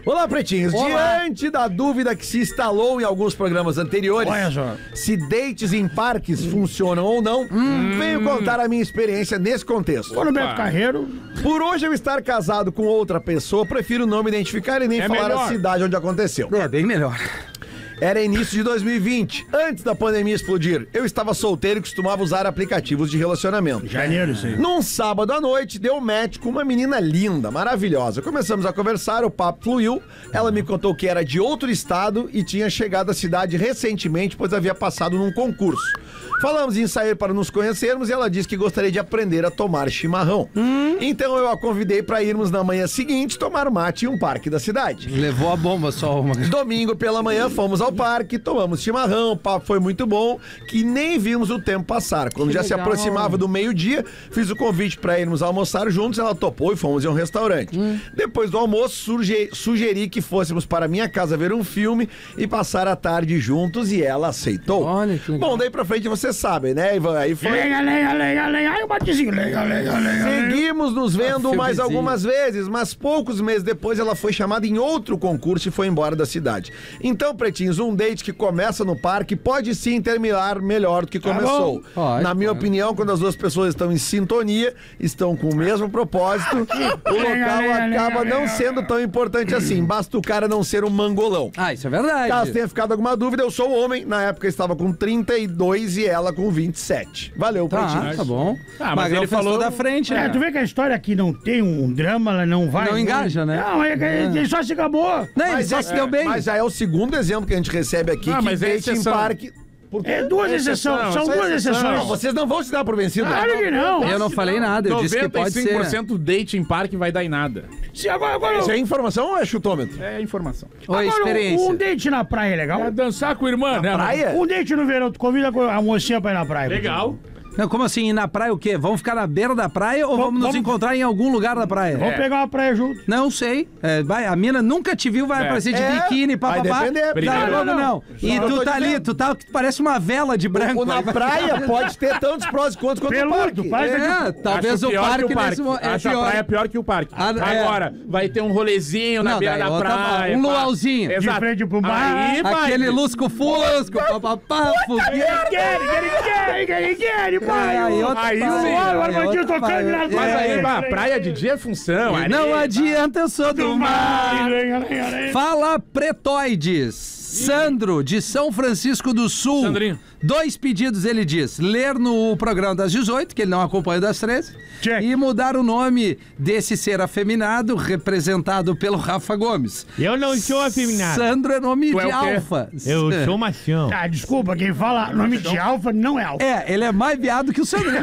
Olá, pretinhos. Olá. Diante da dúvida que se instalou em alguns programas anteriores, Olha só. se dates em parques funcionam ou não, venho contar a minha experiência nesse contexto. Tô no Beto Carreiro. Por hoje eu estar casado com outra pessoa, prefiro não me identificar e nem É falar melhor. a cidade onde aconteceu. É, bem melhor. Era início de dois mil e vinte, antes da pandemia explodir. Eu estava solteiro e costumava usar aplicativos de relacionamento. Janeiro, isso aí. Num sábado à noite, deu match com uma menina linda, maravilhosa. Começamos a conversar, o papo fluiu. Ela me contou que era de outro estado e tinha chegado à cidade recentemente, pois havia passado num concurso. Falamos em sair para nos conhecermos e ela disse que gostaria de aprender a tomar chimarrão. Hum. Então eu a convidei para irmos na manhã seguinte tomar mate em um parque da cidade. Levou a bomba só uma. Domingo pela manhã fomos ao parque, tomamos chimarrão, o papo foi muito bom, que nem vimos o tempo passar. Quando Que já se legal. aproximava do meio-dia, fiz o convite para irmos almoçar juntos, ela topou e fomos em um restaurante. Hum. Depois do almoço, surge- sugeri que fôssemos para minha casa ver um filme e passar a tarde juntos e ela aceitou. Olha que legal. Bom, daí pra frente vocês sabem, né, Ivan? Aí foi... Lenha, lenha, lenha, lenha. Ai, o batezinho. Lenha, lenha, lenha, lenha. Seguimos nos vendo Ah, mais filmezinho. algumas vezes, mas poucos meses depois ela foi chamada em outro concurso e foi embora da cidade. Então, pretinhos, um date que começa no parque pode sim terminar melhor do que começou. Pode, Na minha pode. opinião, quando as duas pessoas estão em sintonia, estão com o mesmo propósito, o local acaba não sendo tão importante assim. Basta o cara não ser um mangolão. Ah, isso é verdade. Caso tenha ficado alguma dúvida, eu sou homem. Na época eu estava com trinta e dois e ela com vinte e sete. Valeu, Tá, pretinhos. tá bom. Ah, mas Magrão ele pensou falou- da frente, É, né? tu vê que a história aqui não tem um drama, ela não vai. Não engaja, né? Não, é que ele só se acabou. Não, ele Mas, só é, se deu bem. mas já é o segundo exemplo que a gente recebe aqui, Ah, que mas é date em exceção. parque... É duas exceções, exceção, são só duas exceção. exceções. Não, vocês não vão se dar por vencido. Claro que não. Eu não falei nada, eu disse que pode noventa e cinco por ser. cento date em parque vai dar em nada. Se agora, agora, Isso é informação ou é chutômetro? É informação. Ou agora, experiência. um date na praia é legal? É dançar com a irmã, né? Praia? Um date no verão, tu convida a mocinha pra ir na praia. Legal. Não, como assim? Ir na praia o quê? Vamos ficar na beira da praia ou vamos, nos vamos- encontrar em algum lugar da praia? Vamos pegar uma praia junto. Não sei. É, vai, a mina nunca te viu, vai É. aparecer de É, biquíni, vai papapá. depender. Não, não, não, não. E eu tu tô tá ali, dizendo. tu tá, tu parece uma vela de branco. Ou na Vai- praia pode ter tantos prós e contras quanto o Peludo, parque. faz É, talvez Acho o pior parque, que o parque. nesse mo- é Acho a pior. praia pior que o parque. Ah, é. Agora, vai ter um rolezinho na Não, beira daí da outra- praia. um pá. luauzinho. Exato. De frente pro mar. Aí, vai. Aquele lusco-fusco, papapá, foguete. Quer, quer, quer, quer, quer, pai. É, aí outra Aí praia, sim, aí o armadilho outra tocando praia. na Mas É, aí, é, pá, é. praia de dia é função. areia, Não pá. adianta, eu sou do mar. Lenha, lenha, lenha. Fala, Pretoides. Sandro, de São Francisco do Sul. Sandrinho. Dois pedidos, ele diz. Ler no programa das dezoito, que ele não acompanha das treze. Check. E mudar o nome desse ser afeminado, representado pelo Rafa Gomes. Eu não sou afeminado. Sandro é nome Tu é de o quê? alfa. Eu sou machão. Ah, desculpa, quem fala nome de alfa não é alfa. É, ele é mais viado que o Sandrinho.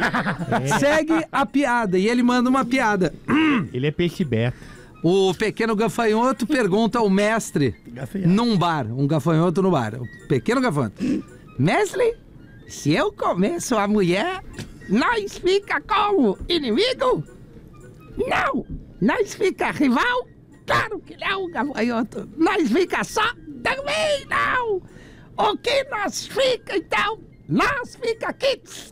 Segue a piada e ele manda uma piada. Ele é peixe beta. O pequeno gafanhoto pergunta ao mestre Gafanhoto. num bar, um gafanhoto no bar. O pequeno gafanhoto. Mestre, se eu começo a mulher, nós fica como inimigo? Não, nós fica rival? Claro que não, gafanhoto. Nós fica só? Também não. O que nós fica então? Nós fica kits.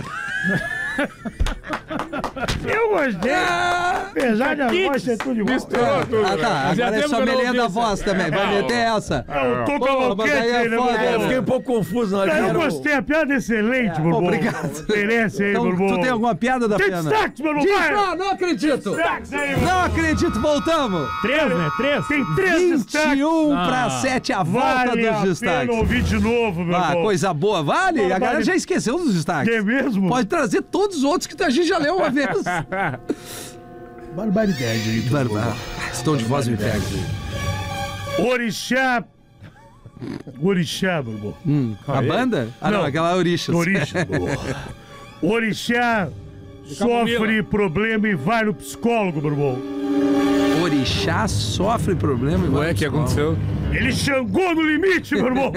Eu gostei. Apesar da voz ser tudo igual. Misturou tudo. Ah, tá. Fazia Agora é tempo só que eu não melhor da ouvi voz também. Vai meter essa. Eu tô Pô, com mas aí é boquete, né, foda, É, eu meu fiquei um pouco confuso na hora que Eu era o- gostei, a piada é excelente, meu irmão. Obrigado. Merece aí, Então, meu irmão. tu tem alguma piada da Tem pena? destaques, meu irmão. Diz, vai. não, não acredito. Destaques aí, meu Não acredito, voltamos. Três, né? Três? Tem três destaques. vinte e um para sete, a volta Vale a dos pena destaques. ouvir de novo, meu Ah, irmão. coisa boa, vale? A galera já esqueceu dos destaques. É mesmo? Pode trazer todos os outros que a gente já leu uma vez. Barbaridade aí. Barbar. Estou de voz me pega. Orixá. Orixá, meu irmão. Hum, a banda? Ah, não, Não. aquela é Orixás. Orixá. Orixá sofre problema e vai no psicólogo, meu irmão. Orixá sofre problema. e vai Ué, no o que psicólogo. aconteceu? Ele xangou no limite, meu irmão.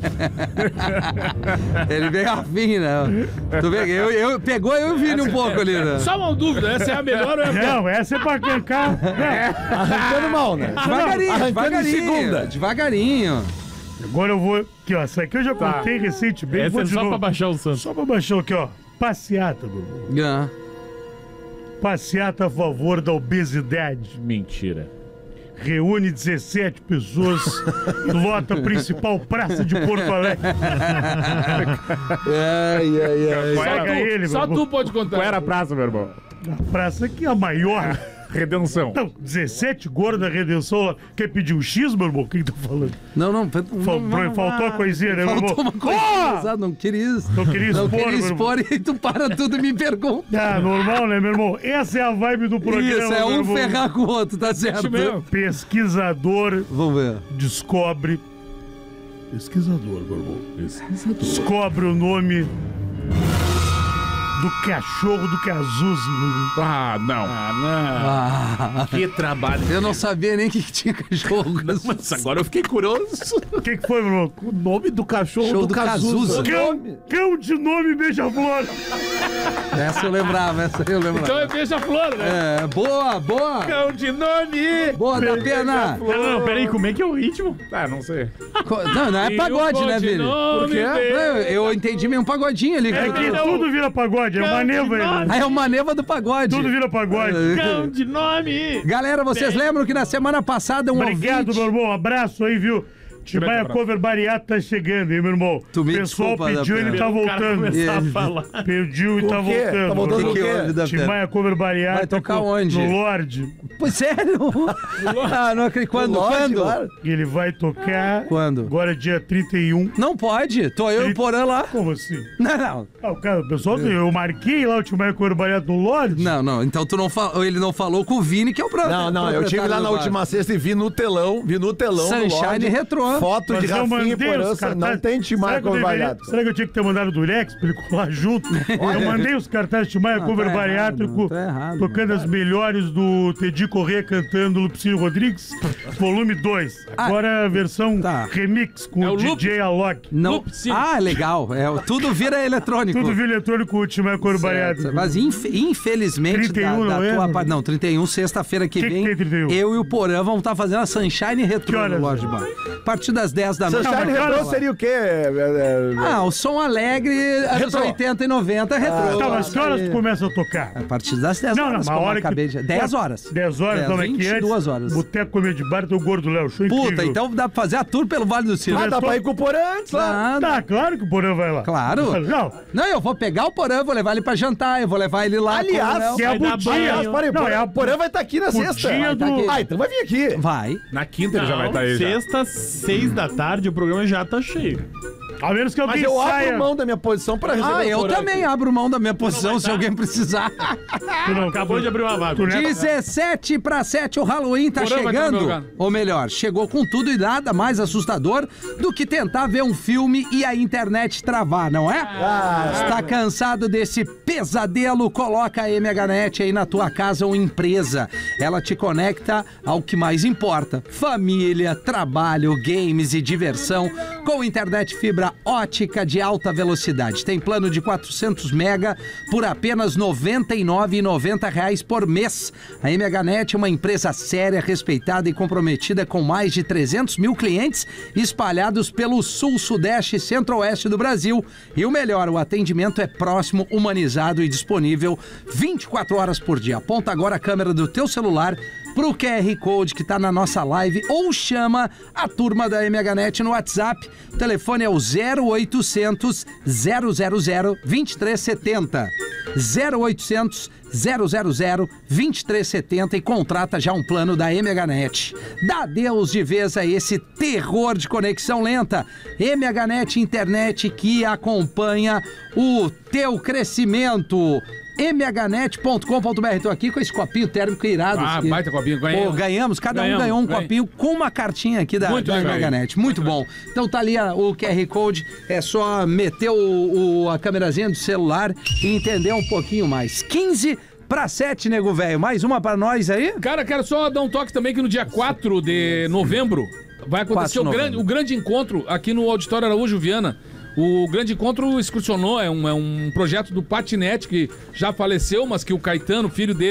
Ele veio afim, né? Tu vê, eu, eu, pegou eu e o Vini um pouco ali, né? Só uma dúvida, essa é a melhor ou é a pior? Não, essa é pra cancar. Não. Arrancando mal, né? Devagarinho, Arrancando em devagarinho. segunda. Devagarinho. Agora eu vou. Aqui, ó. Essa aqui eu já contei recentemente. Essa vou é de só novo. pra baixar o santo. Só pra baixar aqui, ó. Passeata, meu irmão. Ah. Passeata a favor da obesidade. Mentira. reúne dezessete pessoas e lota a principal praça de Porto Alegre. Ai, ai, ai. Só, Pega tu, ele, só meu tu pode contar. Qual era a praça, meu irmão? A praça que é a maior. Redenção. Não, dezessete gordos da Redenção lá. Quer pedir um X, meu irmão? O que que tá falando? Não, não. Fal- não, faltou a coisinha, né, meu irmão? Faltou uma coisa. Oh! Exato, não queria isso. Não queria Não expor, queria meu irmão. expor e tu para tudo e me pergunta. Ah, normal, né, meu irmão? Essa é a vibe do programa, Isso, é meu um irmão. ferrar com o outro, tá certo? Isso mesmo. Pesquisador Vamos ver. descobre... Pesquisador, meu irmão. Pesquisador. Descobre o nome do cachorro do Cazuza, meu irmão. Ah, não. Ah, Que trabalho. eu não sabia nem que tinha cachorro. Mas agora eu fiquei curioso. O que que foi, meu irmão? O nome do cachorro Show do, do Cazuza. Cazuza. Cão, cão de nome beija-flor. Essa eu lembrava, essa eu lembrava. Então é beija-flor, né? É, boa, boa. Cão de nome. Boa, da pena. Não, não, peraí, como é que é o ritmo? Ah, não sei. Co- Não, não é E pagode, o né, Vini? codinome Por quê? dele. Eu, eu entendi meio um pagodinho ali. É que tudo vira pagode, é uma neva aí. né? Ah, é uma neva do pagode. Tudo vira pagode. Cão de nome! Galera, vocês lembram que na semana passada um Obrigado, ouvinte... meu irmão. Abraço aí, viu? Timaya abraço. Cover Bariato tá chegando, hein, meu irmão? Tu me O pessoal desculpa, pediu, da ele pena. tá O cara voltando. começar a Ele- falar. Pediu e tá O quê? voltando. Tá voltando meu o que irmão. quê? houve, da pena? Timaya Cover Bariátrico. Vai tocar onde? No Lorde. Pois sério? ah, não acredito. Quando? Lorde, Quando? claro. E ele vai tocar... Quando? Agora é dia trinta e um. Não pode. Tô eu e o Porã lá. Como assim? Não, não. Ah, o cara, o pessoal, eu marquei lá o Timaya Cover Bariátrico no Lorde. Não, não. Então tu não falou. Ele não falou com o Vini, que é o pro... Não, não, eu tive lá na última sexta e vi no telão, vi no telão. do Sunshine Lorde, Retrô. Foto Mas de eu Rafinha e mandei os Porança. cartazes. Não tem Timaya Será que eu Cover deveria- Bariátrico. Será que eu tinha que ter mandado o Durex pra ele colar junto? Eu mandei os cartazes de Timaya Não, Cover tá errado, Bariátrico, tá errado, tocando as melhores do Teddy Corrêa cantando Lupicínio Rodrigues, volume dois. Agora a versão Tá. remix com É o o D J Alok. Não. Lupicínio. Ah, legal. É, tudo vira eletrônico. Tudo via eletrônico com o Timaya Cover Certo. Bariátrico. Mas inf- infelizmente, trinta e um, da, da não é, tua mano? parte. Não, trinta e um, sexta-feira que Que que vem. tem trinta e um? Eu e o Porã vamos estar fazendo a Sunshine Que Retrô no horas? Lorde Bar. A partir das dez da noite. Sunshine mas Retrô olha- seria o quê? É, é, Ah, o som alegre, anos Retrô. oitenta e noventa, retrô. Tá, mas que horas tu começa a tocar? A partir das dez Não, não, horas, mas a como eu hora acabei que... de... dez horas. dez horas, dez, então é que vinte e duas horas. Boteco Comer de Bar, teu gordo Léo, show Puta, incrível. então dá pra fazer a tour pelo Vale do Silva. Ah, dá pra ir com o Porã antes lá. Ah, Tá, claro que o Porã vai lá. Claro. Não, Não, eu vou pegar o Porã, vou levar ele pra jantar, eu vou levar ele lá. Aliás, com o Léo. que é a Vai dar budinha. banho. Para aí, Não, Porã, é a o Porã vai estar aqui na sexta. budinha tá do... aqui. Ah, então vai vir aqui. Vai. Na quinta ele já vai estar aí. já. Sexta, seis da tarde, o programa já tá cheio. A menos que alguém Mas eu saia... abro mão da minha posição para receber Ah, o eu Porã também aqui. abro mão da minha posição se alguém precisar. Tu não, Acabou de abrir uma vaga. Tu não é- dezessete para sete, o Halloween tá Porã vai estar no meu chegando. lugar. Ou melhor, chegou com tudo e nada mais assustador do que tentar ver um filme e a internet travar, não é? Está cansado desse pesadelo? Coloca a M H Net aí na tua casa ou empresa. Ela te conecta ao que mais importa: família, trabalho, games e diversão com internet fibra ótica de alta velocidade. Tem plano de quatrocentos mega por apenas noventa e nove reais e noventa centavos por mês. A M H Net é uma empresa séria, respeitada e comprometida com mais de trezentos mil clientes espalhados pelo sul, sudeste e centro-oeste do Brasil. E o melhor, o atendimento é próximo, humanizado e disponível vinte e quatro horas por dia. Aponta agora a câmera do teu celular pro Q R Code que tá na nossa live ou chama a turma da M H Net no WhatsApp. O telefone é o zero oitocentos, zero zero zero, vinte e três setenta. zero oitocentos, zero zero zero, vinte e três setenta e contrata já um plano da M H Net. Dá adeus de vez a esse terror de conexão lenta. M H Net Internet que acompanha o teu crescimento. m h net ponto com ponto b r. Tô aqui com esse copinho térmico irado. Ah, aqui. baita copinho, ganhamos. Pô, ganhamos, cada um Ganhamos, ganhou um ganhei. copinho com uma cartinha aqui da, Muito da legal. M H Net. Muito bom. Então tá ali a- o Q R Code, é só meter o, o- a câmerazinha do celular e entender um pouquinho mais. quinze para sete, nego velho. Mais uma pra nós aí? Cara, quero só dar um toque também que no dia quatro de novembro vai acontecer quatro o de grande, novembro. o grande encontro aqui no Auditório Araújo Viana. O grande encontro excursionou, é um, é um projeto do Patinete que já faleceu, mas que o Caetano, filho dele,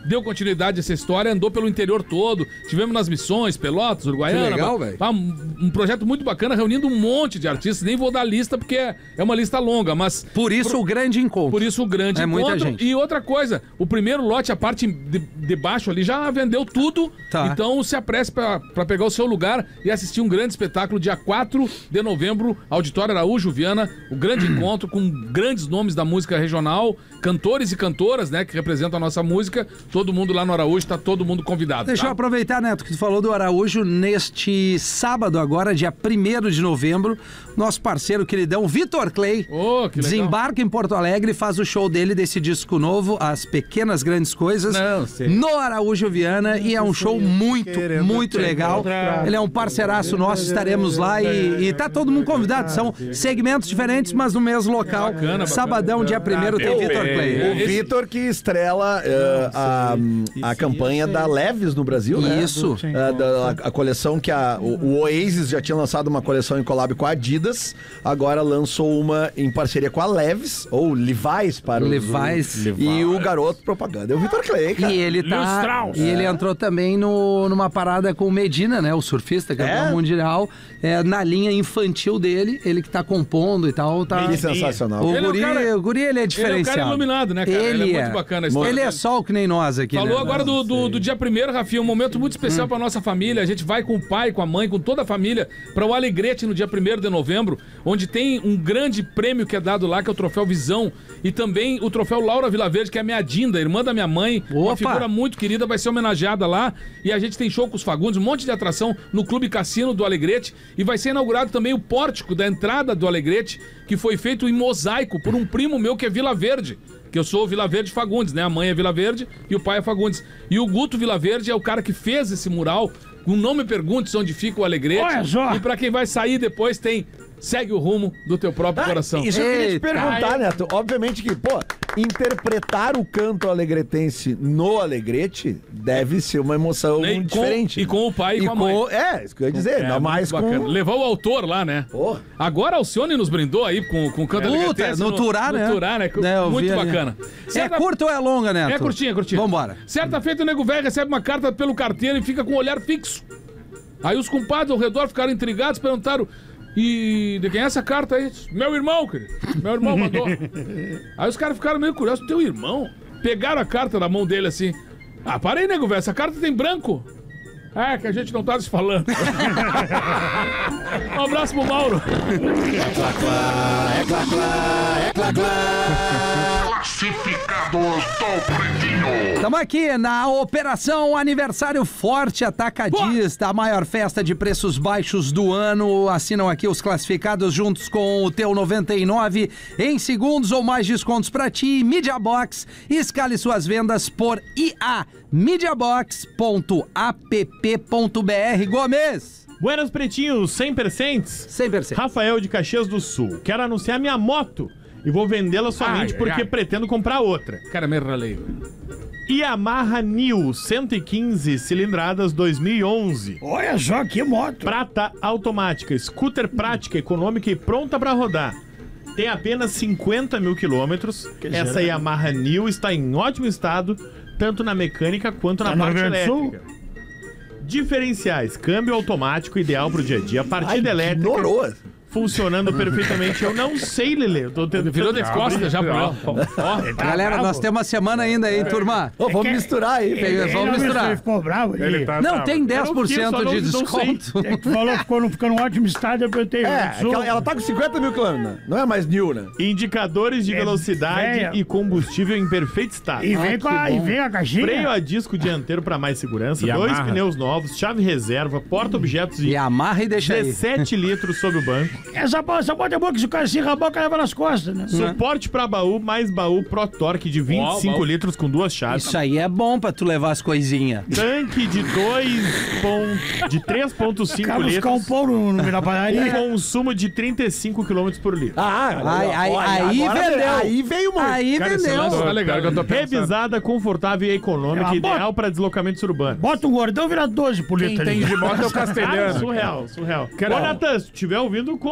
deu continuidade a essa história, andou pelo interior todo. Tivemos nas Missões, Pelotas, Uruguaiana. Que legal, velho. Ah, um, um projeto muito bacana, reunindo um monte de artistas. Nem vou dar a lista, porque é, é uma lista longa, mas... Por isso por, o grande encontro. Por isso o grande é encontro. Muita gente. E outra coisa, o primeiro lote, a parte de, de baixo ali, já vendeu tudo. Tá. Então se apresse pra, pra pegar o seu lugar e assistir um grande espetáculo dia quatro de novembro, Auditório Araújo Viana, o grande encontro com grandes nomes da música regional, cantores e cantoras, né, que representam a nossa música. Todo mundo lá no Araújo, tá todo mundo convidado. Deixa tá? eu aproveitar, Neto, que tu falou do Araújo. Neste sábado agora, dia primeiro de novembro, nosso parceiro queridão Vitor Clay oh, que legal. desembarca em Porto Alegre e faz o show dele desse disco novo, As Pequenas Grandes Coisas, Não, sei. no Araújo Viana, e é um show muito, muito legal. Ele é um parceiraço nosso, estaremos lá e, e tá todo mundo convidado. São segmentos diferentes, mas no mesmo local. Bacana, bacana. Sabadão, dia primeiro, tem Vitor Clay. O Vitor que estrela uh, a, a campanha da Leves no Brasil, né? Isso. Uh, da, a, a coleção que a, o, o Oasis já tinha lançado uma coleção em collab com a Adidas, agora lançou uma em parceria com a Leves, ou Levi's para o Levi's. E o garoto propaganda é o Vitor Clay, cara. E ele tá. E ele entrou também no, numa parada com o Medina, né? O surfista, campeão É? mundial. É, na linha infantil dele, ele que tá compondo e tal. Tá... Que sensacional. O Ele é o guri, cara- o guri, ele é Ele é um diferenciado. cara iluminado, né, cara? Ele, Ele é é. muito bacana a história Ele é dele. sol que nem nós aqui, Falou né? agora do, do, do dia primeiro, Rafinha, um momento muito especial pra nossa família. A gente vai com o pai, com a mãe, com toda a família pra o Alegrete no dia primeiro de novembro, onde tem um grande prêmio que é dado lá, que é o Troféu Visão, e também o Troféu Laura Vilaverde, que é a minha Dinda, irmã da minha mãe, uma Opa! figura muito querida, vai ser homenageada lá. E a gente tem show com os Fagundes, um monte de atração no Clube Cassino do Alegrete, e vai ser inaugurado também o pórtico da entrada do Alegrete, que foi feito em mosaico por um primo meu que é Vila Verde. Que eu sou Vila Verde Fagundes, né? A mãe é Vila Verde e o pai é Fagundes. E o Guto Vila Verde é o cara que fez esse mural. Não me pergunte onde fica o Alegrete. Olha só. E pra quem vai sair depois tem... Segue o rumo do teu próprio coração. Isso eu queria te Eita. perguntar, Neto. Obviamente que, pô, interpretar o canto alegretense no Alegrete deve ser uma emoção E com- diferente. e com o pai e com a mãe. É, isso que eu ia dizer. ainda muito mais bacana. com... Levar o autor lá, né? Pô. Agora a Alcione nos brindou aí com, com o canto Puta, alegretense no Turá, né? No Turá, né? É, eu Muito vi ali. bacana. É Certa- curta ou é longa, Neto? É curtinha, curtinha. Vambora. Certa feita, o nego velho recebe uma carta pelo carteiro e fica com o olhar fixo. Aí os compadres ao redor ficaram intrigados, perguntaram: e de quem é essa carta aí? Meu irmão, querido. Meu irmão mandou. Aí os caras ficaram meio curiosos: teu irmão? Pegaram a carta na mão dele assim. Ah, para aí, nego velho, essa carta tem branco. É, que a gente não tá se falando. Um abraço pro Mauro. Classificados do Pretinho. Estamos aqui na Operação Aniversário Forte Atacadista, a maior festa de preços baixos do ano. Assinam aqui os classificados juntos com o teu noventa e nove em segundos ou mais descontos para ti. Mediabox, escale suas vendas por I A, mediabox ponto app ponto br. Gomes, Buenas Pretinhos, cem por cento. cem por cento. Rafael de Caxias do Sul. Quero anunciar minha moto e vou vendê-la somente Ai, porque ai. pretendo comprar outra. Cara, me ralei. Yamaha New cento e quinze cilindradas dois mil e onze. Olha só que moto. Prata automática, scooter prática, econômica e pronta para rodar. Tem apenas cinquenta mil quilômetros. Essa Yamaha New está em ótimo estado, tanto na mecânica quanto na Tá no parte Rio Grande do Sul? elétrica. Diferenciais: câmbio automático ideal pro dia a dia, partida elétrica Ignorou. funcionando perfeitamente. Eu não sei, Lelê. Eu tô tentando... Virou de costas já pra ela. Ó, Galera, nós temos uma semana ainda aí, turma. Ô, vamos que- misturar aí. Tem- Ele vamos não misturar. Ele ficou bravo ali. tá- Não, tem dez por Eu cento não- de não sei. desconto. É que tu falou que ficou, ficou num ótimo estado, eu perguntei. É, aquela- ela tá com cinquenta mil quilômetros, né? Não é mais new, né? Indicadores de É velocidade velha. e combustível em perfeito estado. E vem, com a, e vem a caixinha. Freio a disco dianteiro para mais segurança, Yamaha. dois pneus novos, chave reserva, porta-objetos E de amarra e deixa aí. dezessete litros sob o banco, Essa, bo- essa bota é boa que se o cara se rabar, o cara leva nas costas, né? suporte para baú, mais baú Pro Torque de vinte e cinco baú. litros com duas chaves, Isso aí é bom pra tu levar as coisinhas. tanque de dois ponto, de três ponto cinco Acaba buscar um litros, pão no, no, na um padaria. consumo de trinta e cinco quilômetros por litro. Ah, Aí, aí, olha, aí agora vendeu. veio- Aí veio muito. Aí cara, esse lance vendeu. tá legal. Pior que eu tô pensando. Revisada, confortável e econômica, É uma ideal boa. para deslocamentos urbanos. Bota um gordão, vira doze por Quem litro tem ali. de moto é o Ah, castelhano. surreal, surreal. Cara, Ô, Natan, se estiver ouvindo, compra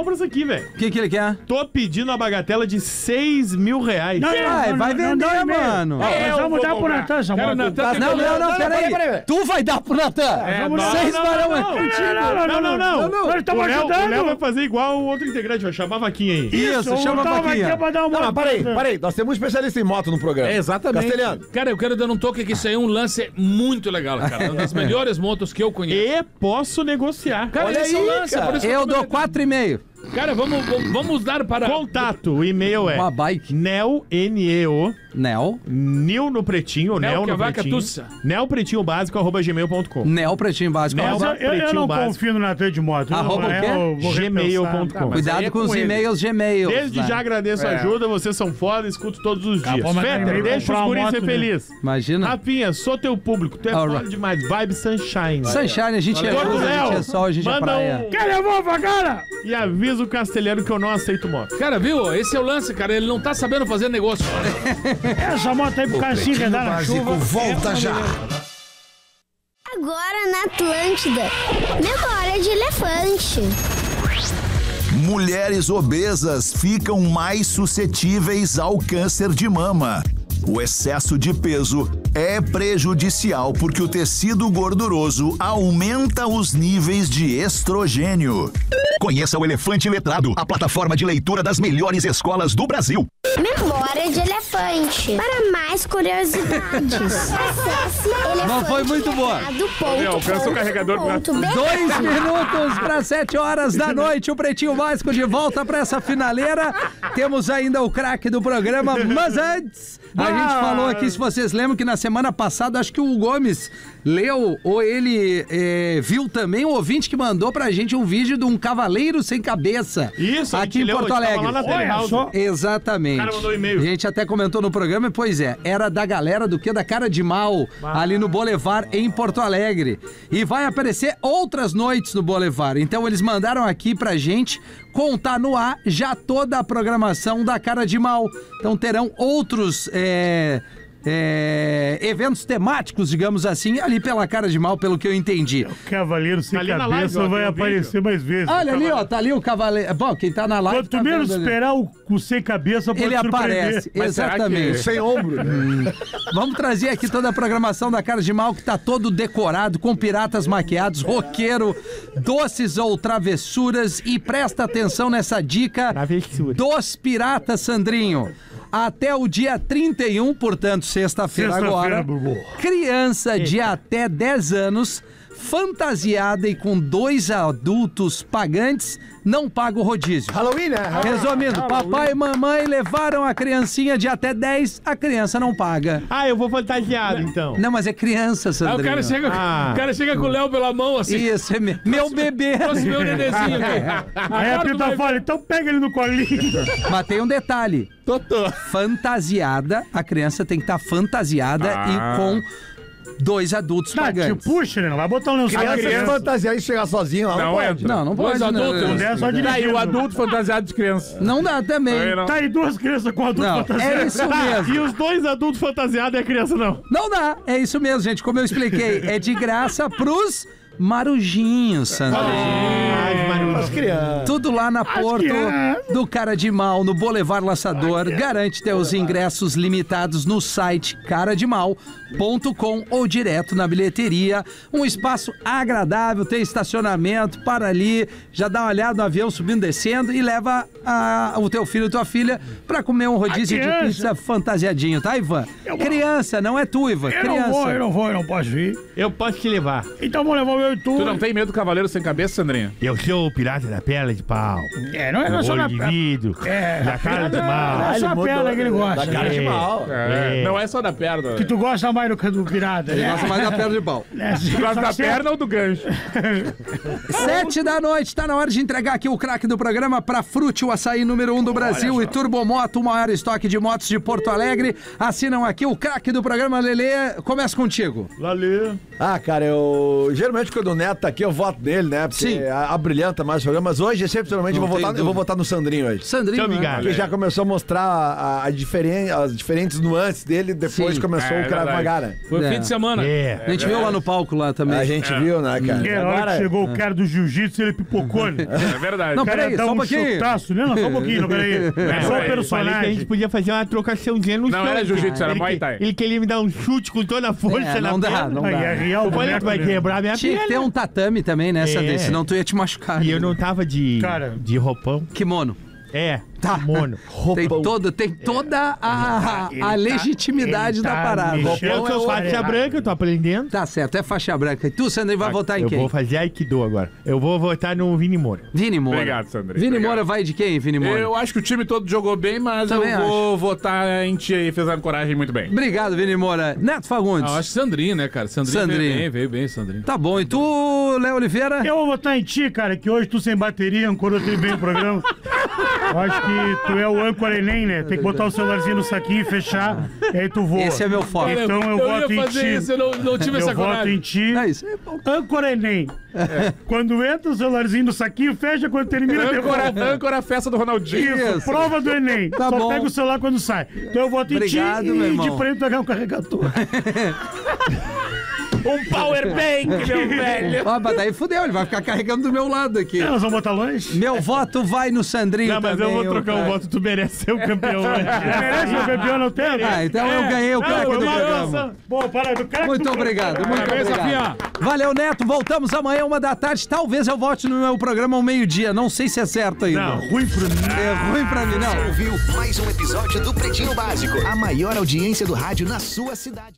compra isso aqui, velho. O que que ele quer? Tô pedindo a bagatela de seis mil reais. Não, Vai, vai não, não vender, dá e-mail. mano. Nós Eu vamos vou dar pro comprar. Natan essa Cara, moto. o Natan tem Não, não, não, peraí. peraí. Tu vai dar pro Natan. É, Vamos nós- Vocês não, farão não, é não. contigo. Não, não, não. não. Nós O estamos Léo, o Léo vai ajudando. fazer igual o outro integrante, vai chamar a vaquinha aí. Isso, Eu chama a tava aqui vaquinha. pra dar uma Não, mas peraí, moto. peraí. Nós temos um especialista em moto no programa. É, exatamente. Castelhano. Cara, eu quero dar um toque que isso aí é um lance muito legal, cara. Uma das melhores motos que eu conheço. E posso negociar. Cara, Olha esse é o aí, lance, cara. por isso que Eu tô dou metendo. quatro e meio. Cara, vamos, vamos, vamos dar para... Contato, o e-mail é Uma bike. neo, N E O, Nel. Nil no pretinho, Nel, Nel que é no vaca pretinho. tussa. Nel pretinho básico, arroba gmail ponto com. Nel Pretinho Básico. Nel. Arroba- Mas eu, eu Pretinho não básico. confio no Natan de moto. Arroba o Eu quê? vou- vou gmail repensar. ponto com. Tá, mas Cuidado aí é com com os ele. e-mails Gmail. Desde né? já agradeço a É. ajuda, vocês são foda, escuto todos os dias. pô, mas Fetter, também deixa comprar os uma guris moto, ser né? felizes. Imagina. Rafinha, sou teu público, tu é Alright. foda demais. Vibe Sunshine. Sunshine, a gente é Valeu. luz, a gente Léo, é sol, a gente é manda praia. um- Quer levar pra cara? E avisa o castelhano que eu não aceito moto. Cara, viu? Esse é o lance, cara. Ele não tá sabendo fazer negócio. Essa moto aí pro cara se enredar na chuva. volta já. Agora na Atlântida. Memória de elefante. Mulheres obesas ficam mais suscetíveis ao câncer de mama. O excesso de peso é prejudicial porque o tecido gorduroso aumenta os níveis de estrogênio. Conheça o Elefante Letrado, a plataforma de leitura das melhores escolas do Brasil. Memória de elefante. Para mais curiosidades, acesse Não foi muito boa. Meu, alcança o carregador do elefante. Dois minutos para sete horas da noite. O Pretinho Básico de volta para essa finaleira. Temos ainda o craque do programa, mas antes, a gente falou aqui, se vocês lembram, que na semana passada, acho que o Gomes leu, ou ele é, viu também, um ouvinte que mandou pra gente um vídeo de um cavaleiro sem cabeça. Isso, a aqui gente em leu, Porto a gente tava Alegre. lá na Olha Telehouse. só. Exatamente. O cara mandou e-mail. A gente até comentou no programa, e pois é, era da galera do que? Da Cara de Mal, ali no Boulevard, em Porto Alegre. E vai aparecer outras noites no Boulevard. Então eles mandaram aqui pra gente contar no ar já toda a programação da Cara de Mal. Então terão outros... é, é, eventos temáticos, digamos assim, ali pela Cara de Mal, pelo que eu entendi. Cavaleiro sem Tá ali na live, cabeça ó, vai tem um aparecer mais vezes. Olha ali, ó, tá ali o cavaleiro. Bom, quem tá na live... Quanto tá menos vendo ali. esperar o, o sem cabeça pode Ele surpreender. aparece, Mas será que- exatamente. Sem ombro. Vamos trazer aqui toda a programação da Cara de Mal, que tá todo decorado, com piratas maquiados, roqueiro, doces ou travessuras. E presta atenção nessa dica Travessura. dos piratas, Sandrinho. Até o dia trinta e um, portanto, sexta-feira Sexta-feira, agora, Bubu. criança de até dez anos, fantasiada e com dois adultos pagantes, não paga o rodízio. Halloween, né? Resumindo, papai e mamãe levaram a criancinha de até dez, a criança não paga. Ah, eu vou fantasiado, então. Não, mas é criança, Aí Sandrinho. o cara chega, Ah. o cara chega com o Léo pela mão, assim. Isso, é me- meu bebê. Trouxe meu nenenzinho aqui. Aí a Agora tu Pita vai- fala, então pega ele no colinho. Mas tem um detalhe. Totô. Fantasiada, a criança tem que estar fantasiada e com dois adultos Tá, te pagantes. puxa, né? Não vai botar um lençol A na criança criança. fantasiar e chegar sozinho lá, não, Não pode. entra. Não, não Dois pode. adultos. Não, É só Tá, e dirigindo. o adulto fantasiado de criança. não dá também. Aí não. Tá aí duas crianças com adulto Não, fantasiado. é isso mesmo. E os dois adultos fantasiados e a criança não. Não dá, é isso mesmo, gente. Como eu expliquei, é de graça pros marujinhos, Sandrinho. As crianças. Tudo lá na Porto crianças. do Cara de Mal, no Boulevard Laçador. Garante teus ingressos limitados no site cara de mal ponto com ou direto na bilheteria. Um espaço agradável, tem estacionamento, para ali, já dá uma olhada no avião subindo, descendo e leva a- o teu filho e tua filha pra comer um rodízio de criança. pizza fantasiadinho, tá, Ivan? Criança, não é tu, Ivan. Eu não vou, eu Criança. não vou, eu não posso ir. Eu posso te levar. Então vamos levar o meu e tu. Tu não tem medo do cavaleiro sem cabeça, Sandrinha? Eu sou o pirata da perna de pau. É, não é não é só Olho na de perna. vidro. É, Da cara de Não mal. é só a perna que ele gosta. Da cara de É. mal. É. É. Não é só da perna. Que tu gosta mais do, do pirata, Ele né? gosta mais da perna de pau. É, Tu gosta da perna ou do gancho? Sete da noite, tá na hora de entregar aqui o craque do programa pra Frute, o açaí número um do Brasil, e Turbomoto, o maior estoque de motos de Porto Alegre. Assinam aqui o craque do programa, Lelê. Começa contigo. Valeu. Ah, cara, eu... Geralmente quando o Neto tá aqui, eu voto nele, né? Porque Sim. a, a brilhanta mais o programa. Mas hoje, excepcionalmente, eu Não vou, tem votar, eu vou votar no Sandrinho hoje. Sandrinho, Seu né? amigário. Porque já começou a mostrar a, a diferen... as diferentes nuances dele, depois Sim. começou É, o Krav verdade. Maga, né? Foi É. fim de semana. É. A gente viu lá no palco lá também. A gente viu, né, cara? Que era a hora que chegou o cara do jiu-jitsu, ele pipocou, né? É verdade. Não, O cara peraí, dá só um um pouquinho. chutaço, né? Não, só um pouquinho, não, peraí. É só o peraí, Eu falei que a personagem. gente podia fazer uma trocaçãozinha no Não chão. era jiu-jitsu, era Ele Muay que- Thai. Ele queria me dar um chute com toda a força É, na não dá, perna. não Aí é real, Eu falei, tu vai quebrar minha Tinha que ter perna. um tatame também nessa É. desse, senão tu ia te machucar. E eu não tava de, Cara. de roupão. Kimono. É, Tá. kimono. Tem, todo, tem toda a, Ele a tá- legitimidade ele da tá parada. mexendo. Eu sou é faixa errado. branca, eu tô aprendendo. Tá certo, é faixa branca. E tu, Sandrinho, vai votar em eu quem? vou fazer Aikido agora. Eu vou votar no Vini Moura. Vini Moura. Obrigado, Sandrinho. Vini Obrigado. Moura vai de quem, Vini Moura? Eu acho que o time todo jogou bem, mas Também eu vou votar em ti aí, fez a coragem muito bem. Obrigado, Vini Moura. Neto Fagundes. Ah, eu acho que Sandrinho, né, cara? Sandrinho, Sandrinho. veio bem, veio bem, Sandrinho. Tá bom. E tu, Léo Oliveira? Eu vou votar em ti, cara, que hoje tu sem bateria ancorou tudo bem o programa. Eu acho que tu é o âncora Enem, né? Tem que botar o celularzinho no saquinho e fechar, e aí tu voa. Esse é meu foco. Então eu, voto ia em fazer ti. isso, eu não, não tive Eu essa voto coragem. em ti. É isso. É bom. Âncora Enem. Quando entra o celularzinho no saquinho, fecha, quando termina, Âncora, devolve. âncora a festa do Ronaldinho. Isso, Isso. prova do Enem. Tá Só bom. pega o celular quando sai. Então eu voto em Obrigado, ti meu e irmão. de prêmio pegar um carregador. Um powerbank, meu velho. Ó, mas daí fudeu, ele vai ficar carregando do meu lado aqui. Elas vão botar longe? Meu voto vai no Sandrinho Não, mas também. eu vou trocar o voto, tu merece ser o campeão hoje. Merece o campeão, não tem? Ah, então eu ganhei o craque do programa. Nossa. Bom, para do cara. Muito obrigado, muito Parabéns, obrigado. Valeu, Neto. Voltamos amanhã, uma da tarde. Talvez eu vote no meu programa ao meio-dia. Não sei se é certo ainda. Não, ruim pro mim. É ruim pra mim, não. Ouviu mais um episódio do Pretinho Básico, a maior audiência do rádio na sua cidade.